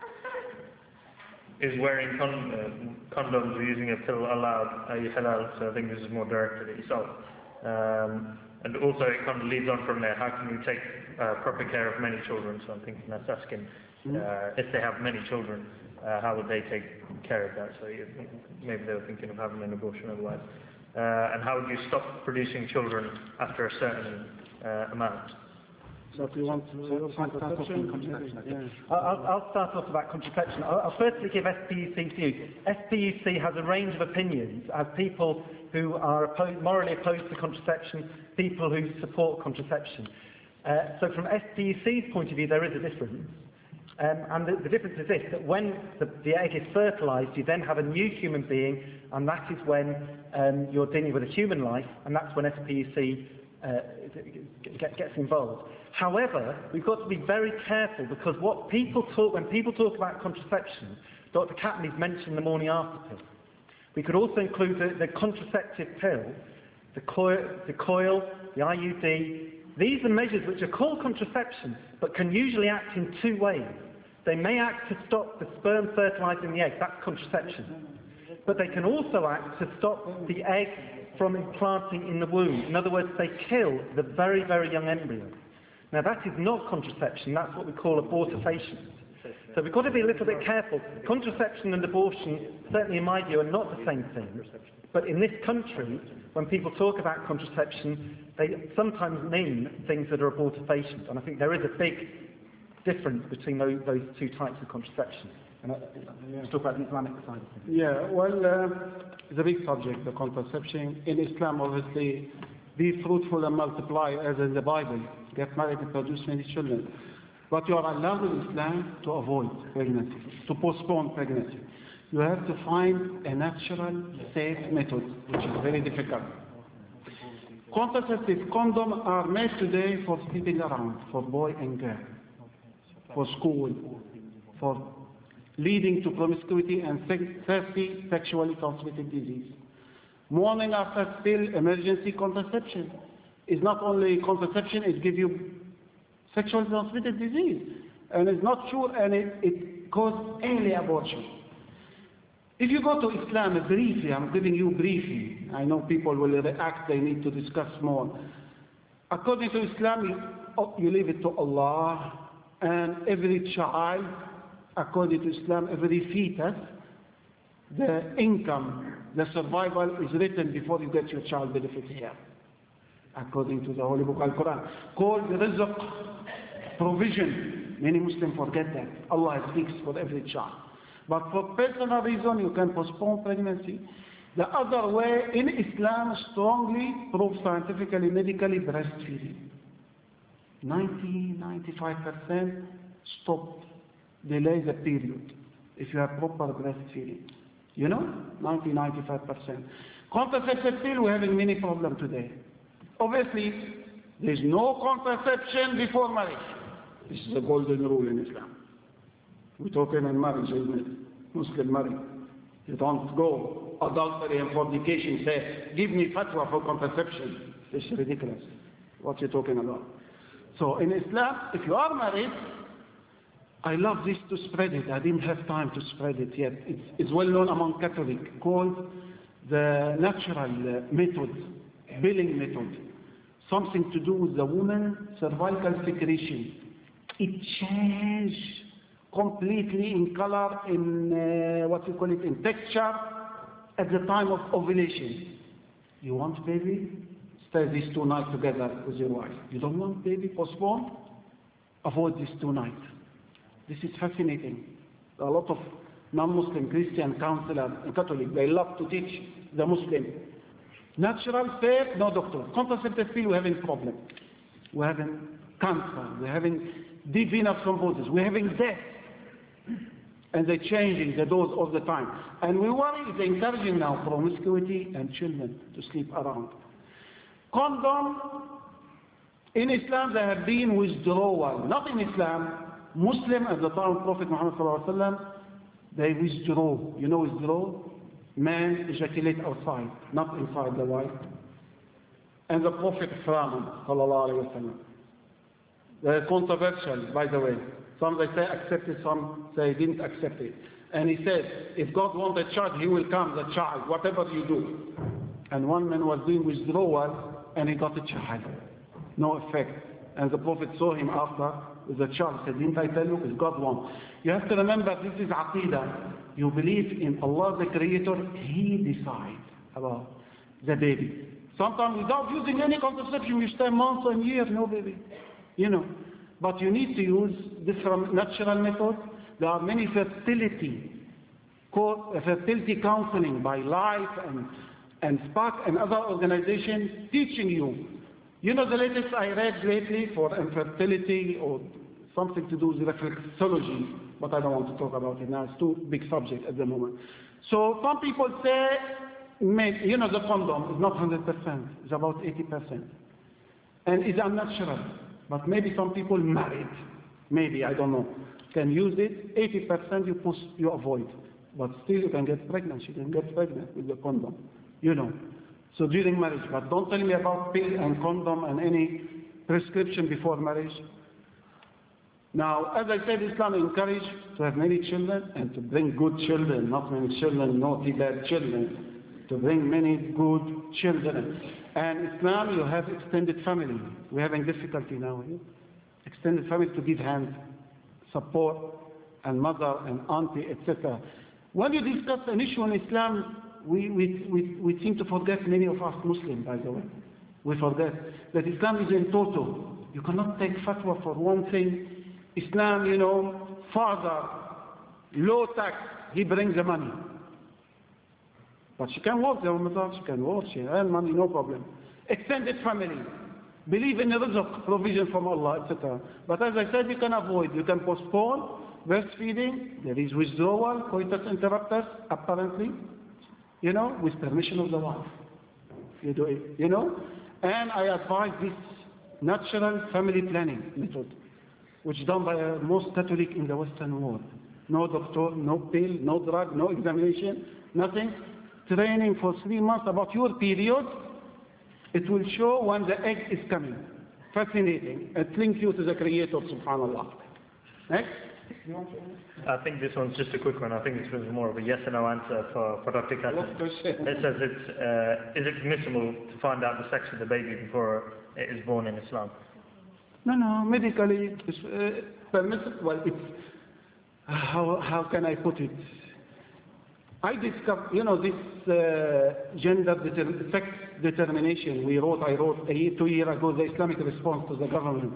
is wearing condoms or using a pill allowed? Are you halal? So I think this is more directed at yourself. And also it kind of leads on from there. How can you take proper care of many children? So I'm thinking that's asking if they have many children, how would they take care of that? So maybe they were thinking of having an abortion otherwise. And how would you stop producing children after a certain amount? So if you want to contraception. I'll start off about contraception. I'll firstly give SPUC's view. SPUC has a range of opinions as people who are morally opposed to contraception, people who support contraception. So from SPUC's point of view, there is a difference. And the difference is this, that when the egg is fertilised, you then have a new human being, and that is when you're dealing with a human life, and that's when SPUC gets involved. However, we've got to be very careful, because when people talk about contraception, Dr. Katniss mentioned the morning after pill. We could also include the contraceptive pill, the coil, the IUD. These are measures which are called contraception, but can usually act in two ways. They may act to stop the sperm fertilising the egg, that's contraception. But they can also act to stop the egg from implanting in the womb. In other words, they kill the very, very young embryo. Now that is not contraception, that's what we call abortifacient. So we've got to be a little bit careful. Contraception and abortion, certainly in my view, are not the same thing. But in this country, when people talk about contraception, they sometimes mean things that are abortifacient. And I think there is a big difference between those two types of contraception. And let's talk about the Islamic side of things. Yeah, well, it's a big subject, the contraception. In Islam, obviously, be fruitful and multiply, as in the Bible. Get married and produce many children. But you are allowed in Islam to avoid pregnancy, to postpone pregnancy. You have to find a natural, safe method, which is very difficult. Contraceptive condoms are made today for sleeping around, for boy and girl, for school, for leading to promiscuity and 30 sexually transmitted disease. Morning after pill, emergency contraception is not only contraception, it gives you sexually transmitted disease, and it's not sure, and it causes early abortion. If you go to Islam briefly, I'm giving you briefly, I know people will react, they need to discuss more. According to Islam, you leave it to Allah, and every child, according to Islam, every fetus, the income, the survival is written before you get your child benefit here. According to the Holy Book, Al-Quran, called rizq, provision. Many Muslims forget that. Allah speaks for every child. But for personal reason, you can postpone pregnancy. The other way, in Islam, strongly proved scientifically, medically, breastfeeding. 90–95% stop, delay the period, if you have proper breastfeeding. You know, 90–95%. Contraceptive pill, we're having many problems today. Obviously, there's no contraception before marriage. This is a golden rule in Islam. We're talking in marriage, isn't it? Muslim marriage. You don't go adultery and fornication, say, give me fatwa for contraception. This is ridiculous. What you're talking about. So in Islam, if you are married, I love this to spread it. I didn't have time to spread it yet. It's well known among Catholics, called the natural method, billing method. Something to do with the woman's cervical secretion. It changed completely in color, in in texture at the time of ovulation. You want baby? Stay these 2 nights together with your wife. You don't want baby? Postpone? Avoid these 2 nights. This is fascinating. A lot of non-Muslim, Christian counselors and Catholics, they love to teach the Muslim. Natural, safe, no doctor. Contraceptive pill, we're having problem. We're having cancer. We're having deep venous thrombosis. We're having death. And they're changing the dose all the time. And we worry, they're encouraging now promiscuity and children to sleep around. Condom, in Islam, there have been withdrawal. Not in Islam. Muslim at the time of Prophet Muhammad ﷺ, they withdraw. You know withdraw? men ejaculate outside, not inside the wife. And the Prophet Muhammad sallallahu alaihi wasallam. They're controversial, by the way. Some they say accepted, some say didn't accept it. And he said, if God wants a child, he will come, the child, whatever you do. And one man was doing withdrawal, and he got a child. No effect. And the Prophet saw him after with the child. He said, didn't I tell you? If God wants. You have to remember, this is aqidah. You believe in Allah the Creator, He decides about the baby. Sometimes without using any contraception, you stay months and years, no baby. You know. But you need to use different natural methods. There are many fertility counseling by Life and Spark and other organizations teaching you. You know the latest I read lately for infertility or something to do with reflexology, but I don't want to talk about it now. It's too big subject at the moment. So some people say, you know, the condom is not 100%, it's about 80%. And it's unnatural. But maybe some people married, maybe, I don't know, can use it. 80% you avoid. But still you can get pregnant. You can get pregnant with the condom, you know. So during marriage, but don't tell me about pill and condom and any prescription before marriage. Now, as I said, Islam encourages to have many children and to bring good children, not many children, naughty, bad children, to bring many good children. And Islam, you have extended family. We're having difficulty now. Extended family to give hand, support, and mother and auntie, etc. When you discuss an issue in Islam, we seem to forget, many of us Muslims, by the way. We forget that Islam is in total. You cannot take fatwa for one thing. Islam, you know, father, low tax, he brings the money. But she can work, she can work, she earn money, no problem. Extended family, believe in the rizq, provision from Allah, etc. But as I said, you can avoid, you can postpone breastfeeding, there is withdrawal, coitus interruptus, apparently, you know, with permission of the wife. You do it, you know. And I advise this natural family planning method, which is done by most Catholic in the Western world. No doctor, no pill, no drug, no examination, nothing. Training for 3 months about your period. It will show when the egg is coming. Fascinating. It links you to the Creator, subhanAllah. Next. I think this one's just a quick one. I think this was more of a yes or no answer for Dr. Kassim. It says is it permissible to find out the sex of the baby before it is born in Islam? No, medically it's permissible. Well, it's, how can I put it? I discovered, you know, this gender sex determination I wrote 2 years ago, the Islamic response to the government.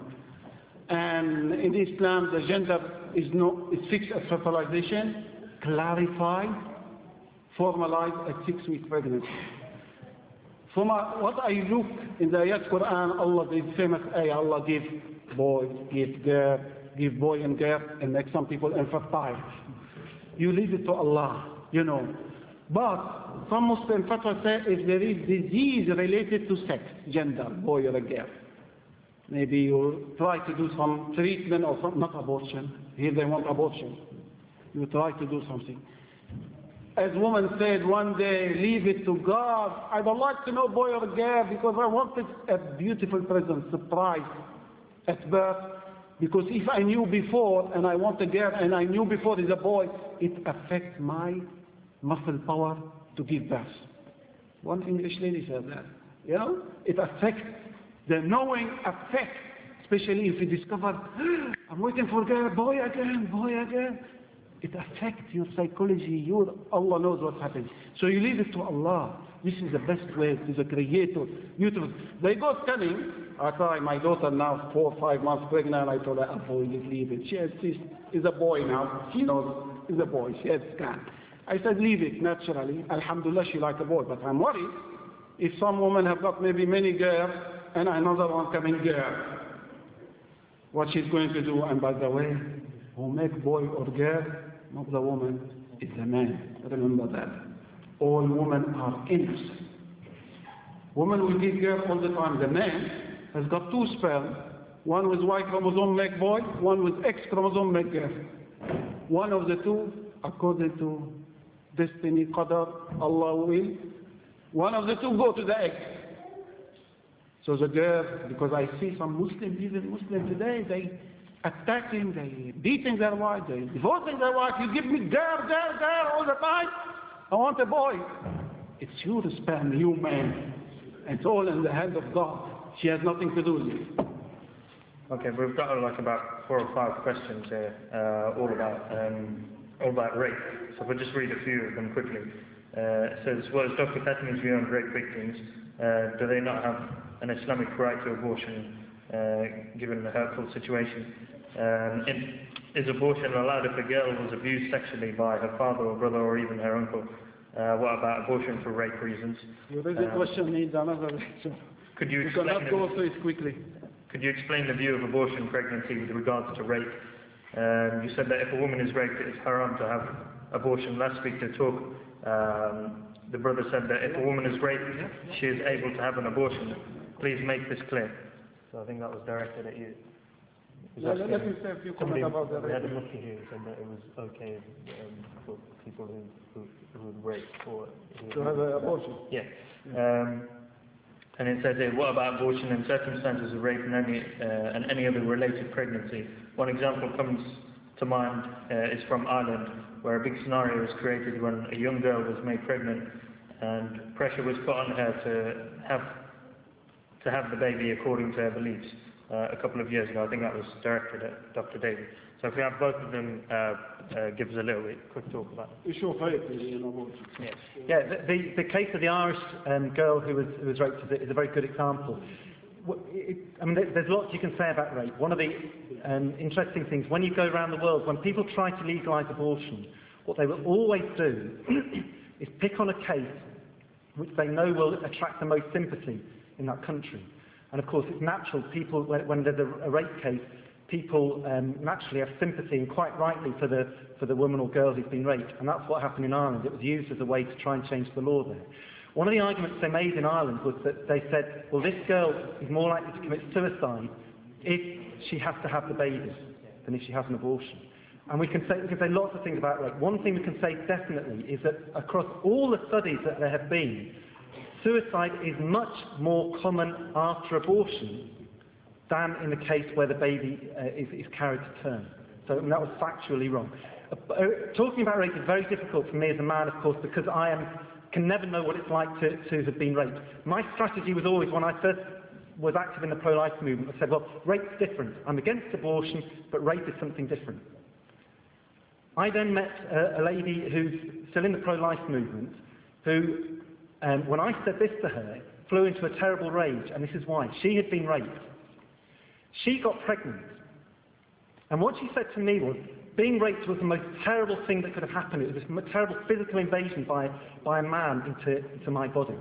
And in Islam, the gender is fixed as fertilization, clarified, formalized at 6-week pregnancy. From what I look in the Ayat Quran, Allah, the famous ayah, Allah give boy, give girl, give boy and girl, and make some people infertile. You leave it to Allah. You know, but some Muslim fatwa say if there is disease related to sex, gender, boy or a girl, maybe you try to do some treatment or some, not abortion. Here they want abortion. You try to do something. As woman said one day, leave it to God. I don't like to know boy or girl because I wanted a beautiful present, surprise at birth. Because if I knew before and I want a girl and I knew before it's a boy, it affects my muscle power to give birth. One English lady said that. You know, it affects the knowing effect, especially if you discover, I'm waiting for girl, boy again, boy again. It affects your psychology. Allah knows what's happening. So you leave it to Allah. This is the best way. It is a Creator. Beautiful. They go scanning. I try my daughter now 4 or 5 months pregnant. I told her, avoid it, leave it. She has this. Is a boy now. She knows it's a boy. She has scan. I said, leave it naturally. Alhamdulillah, she like a boy. But I'm worried if some women have got maybe many girls and another one coming girl. What she's going to do. And by the way, who make boy or girl, not the woman, it's the man. Remember that. All women are innocent. Women will give girl all the time. The man has got 2 sperm. One with Y chromosome make boy, one with X chromosome make girl. One of the two, according to destiny, qadar, Allah will, one of the two go to the egg. So the girl, because I see some Muslims, even Muslims today, they attacking, they beating their wife, they divorcing their wife. You give me girl all the time. I want a boy. It's your sperm, you man. It's all in the hand of God. She has nothing to do with it. Okay, we've got like about 4 or 5 questions here, all about rape. So we'll just read a few of them quickly. It says, what is Dr. Fatimi's view on rape victims? Do they not have an Islamic right to abortion, given the hurtful situation? Is abortion allowed if a girl was abused sexually by her father or brother or even her uncle? What about abortion for rape reasons? This question needs another lecture. Could you cannot go through it quickly. Could you explain the view of abortion pregnancy with regards to rape? You said that if a woman is raped, it's haram to have abortion. Last week to talk, the brother said that if a woman is raped, she is able to have an abortion. Please make this clear. So I think that was directed at you. Let me say a few comments about that. We had a Mufti here who said that it was okay for people who would rape or to have an abortion. Yeah. And it says here, what about abortion in circumstances of rape and any other related pregnancy? One example comes to mind is from Ireland, where a big scenario was created when a young girl was made pregnant and pressure was put on her to have the baby according to her beliefs a couple of years ago. I think that was directed at Dr. David. So if we have both of them, give us a little bit quick talk about it. Issue of rape, abortion. Yeah, the case of the Irish girl who was raped is a very good example. I mean, there's lots you can say about rape. One of the interesting things, when you go around the world, when people try to legalise abortion, what they will always do is pick on a case which they know will attract the most sympathy in that country. And of course, it's natural. People, when there's a rape case, people naturally have sympathy, and quite rightly, for the woman or girl who's been raped. And that's what happened in Ireland. It was used as a way to try and change the law there. One of the arguments they made in Ireland was that they said, well, this girl is more likely to commit suicide if she has to have the baby than if she has an abortion. And we can say lots of things about rape. One thing we can say definitely is that across all the studies that there have been, suicide is much more common after abortion than in the case where the baby is carried to term. So that was factually wrong. Talking about rape is very difficult for me as a man, of course, because I can never know what it's like to have been raped. My strategy was always, when I first was active in the pro-life movement, I said, well, rape's different. I'm against abortion, but rape is something different. I then met a lady who's still in the pro-life movement, who, when I said this to her, flew into a terrible rage, and this is why. She had been raped. She got pregnant. And what she said to me was, being raped was the most terrible thing that could have happened. It was a terrible physical invasion by a man into my body.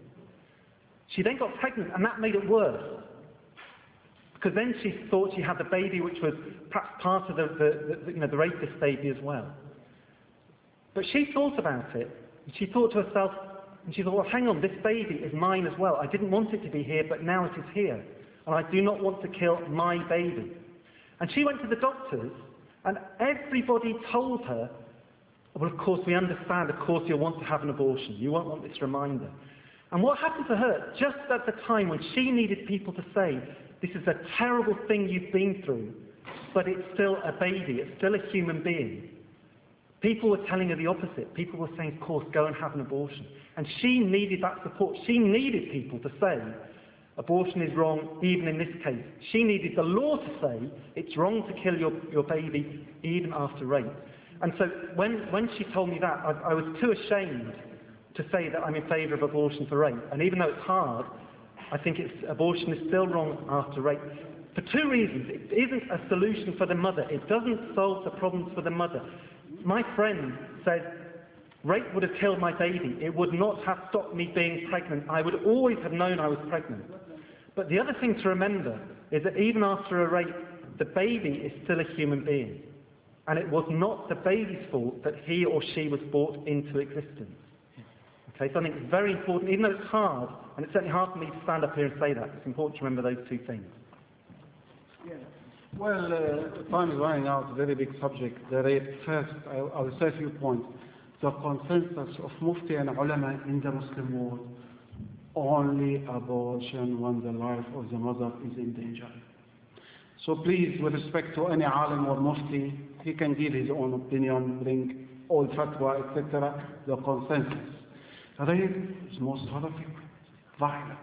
She then got pregnant, and that made it worse. Because then she thought she had the baby, which was perhaps part of the rapist baby as well. But she thought about it, and she thought to herself, and she thought, well, hang on, this baby is mine as well. I didn't want it to be here, but now it is here. And I do not want to kill my baby. And she went to the doctors, and everybody told her, well, of course, we understand, of course, you'll want to have an abortion. You won't want this reminder. And what happened to her, just at the time when she needed people to say, this is a terrible thing you've been through, but it's still a baby, it's still a human being. People were telling her the opposite. People were saying, of course, go and have an abortion. And she needed that support. She needed people to say, abortion is wrong, even in this case. She needed the law to say, it's wrong to kill your baby, even after rape. And so when she told me that, I was too ashamed to say that I'm in favour of abortion for rape. And even though it's hard, I think abortion is still wrong after rape. For two reasons. It isn't a solution for the mother. It doesn't solve the problems for the mother. My friend said, rape would have killed my baby. It would not have stopped me being pregnant. I would always have known I was pregnant. But the other thing to remember is that even after a rape, the baby is still a human being. And it was not the baby's fault that he or she was brought into existence. Okay, so I think it's very important, even though it's hard, and it's certainly hard for me to stand up here and say that, it's important to remember those two things. Yeah. Well, time is running out, a very big subject. The rape, first, I will say a few points. the consensus of Mufti and ulama in the Muslim world, only abortion when the life of the mother is in danger. So please, with respect to any alim or Mufti, he can give his own opinion, bring all fatwa, etc. The consensus. Rape is most horrific, violent,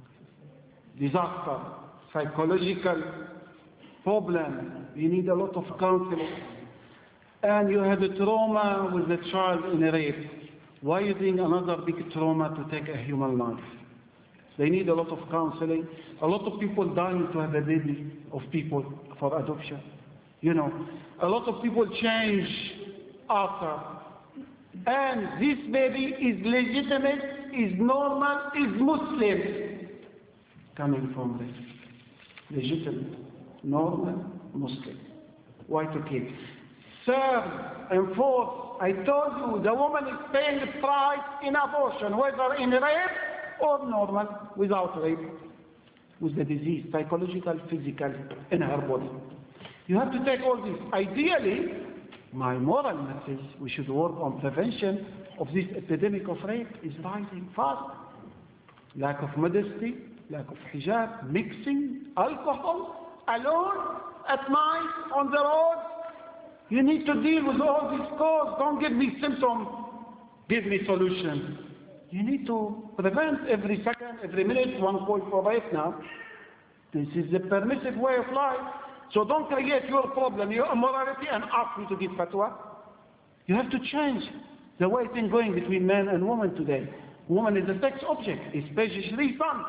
disaster, psychological problem. You need a lot of counseling. And you had a trauma with the child in a rape. Why are you doing another big trauma to take a human life? They need a lot of counseling. A lot of people dying to have a baby of people for adoption. You know, a lot of people change after. And this baby is legitimate, is normal, is Muslim. Coming from rape. Legitimate, normal, Muslim. Why to kill? Third and fourth, I told you the woman is paying the price in abortion, whether in rape or normal, without rape, with the disease, psychological, physical, in her body. You have to take all this. Ideally, my moral message, we should work on prevention of this epidemic of rape is rising fast. Lack of modesty, lack of hijab, mixing, alcohol, alone, at night, on the road. You need to deal with all these causes. Don't give me symptoms, give me solutions. You need to prevent every second, every minute, one call for rape now. This is a permissive way of life. So don't create your problem, your immorality, and ask me to give fatwa. You have to change the way things going between men and women today. Woman is a sex object, especially son.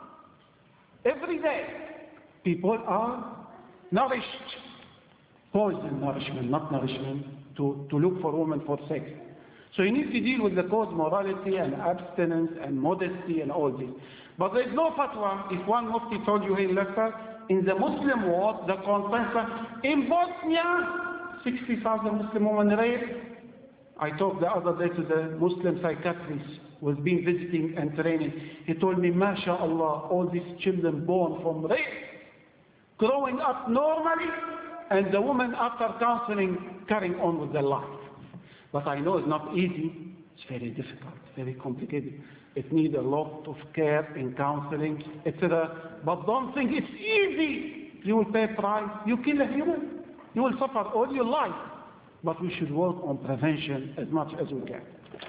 Every day, people are nourished. Poison nourishment, not nourishment, to look for women for sex. So you need to deal with the cause, morality and abstinence and modesty and all this. But there is no fatwa. If one mufti told you in Leicester, in the Muslim world, the consensus, in Bosnia, 60,000 Muslim women raped. I talked the other day to the Muslim psychiatrist who was been visiting and training. He told me, MashaAllah, all these children born from rape, growing up normally, and the woman, after counseling, carrying on with their life. But I know it's not easy. It's very difficult, very complicated. It needs a lot of care and counseling, etc. But don't think it's easy. You will pay a price. You kill a human. You will suffer all your life. But we should work on prevention as much as we can.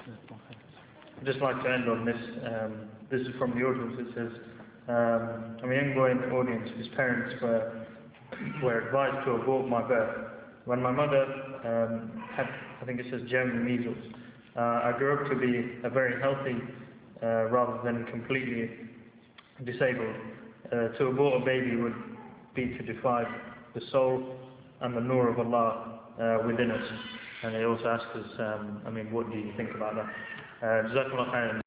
I'd just like to end on this. This is from the audience. It says, I'm a young boy in the audience whose parents were advised to abort my birth. When my mother had, I think it says, germ measles, I grew up to be a very healthy rather than completely disabled. To abort a baby would be to defy the soul and the nur of Allah within us. And they also asked us, what do you think about that? Jazakumullah khairan.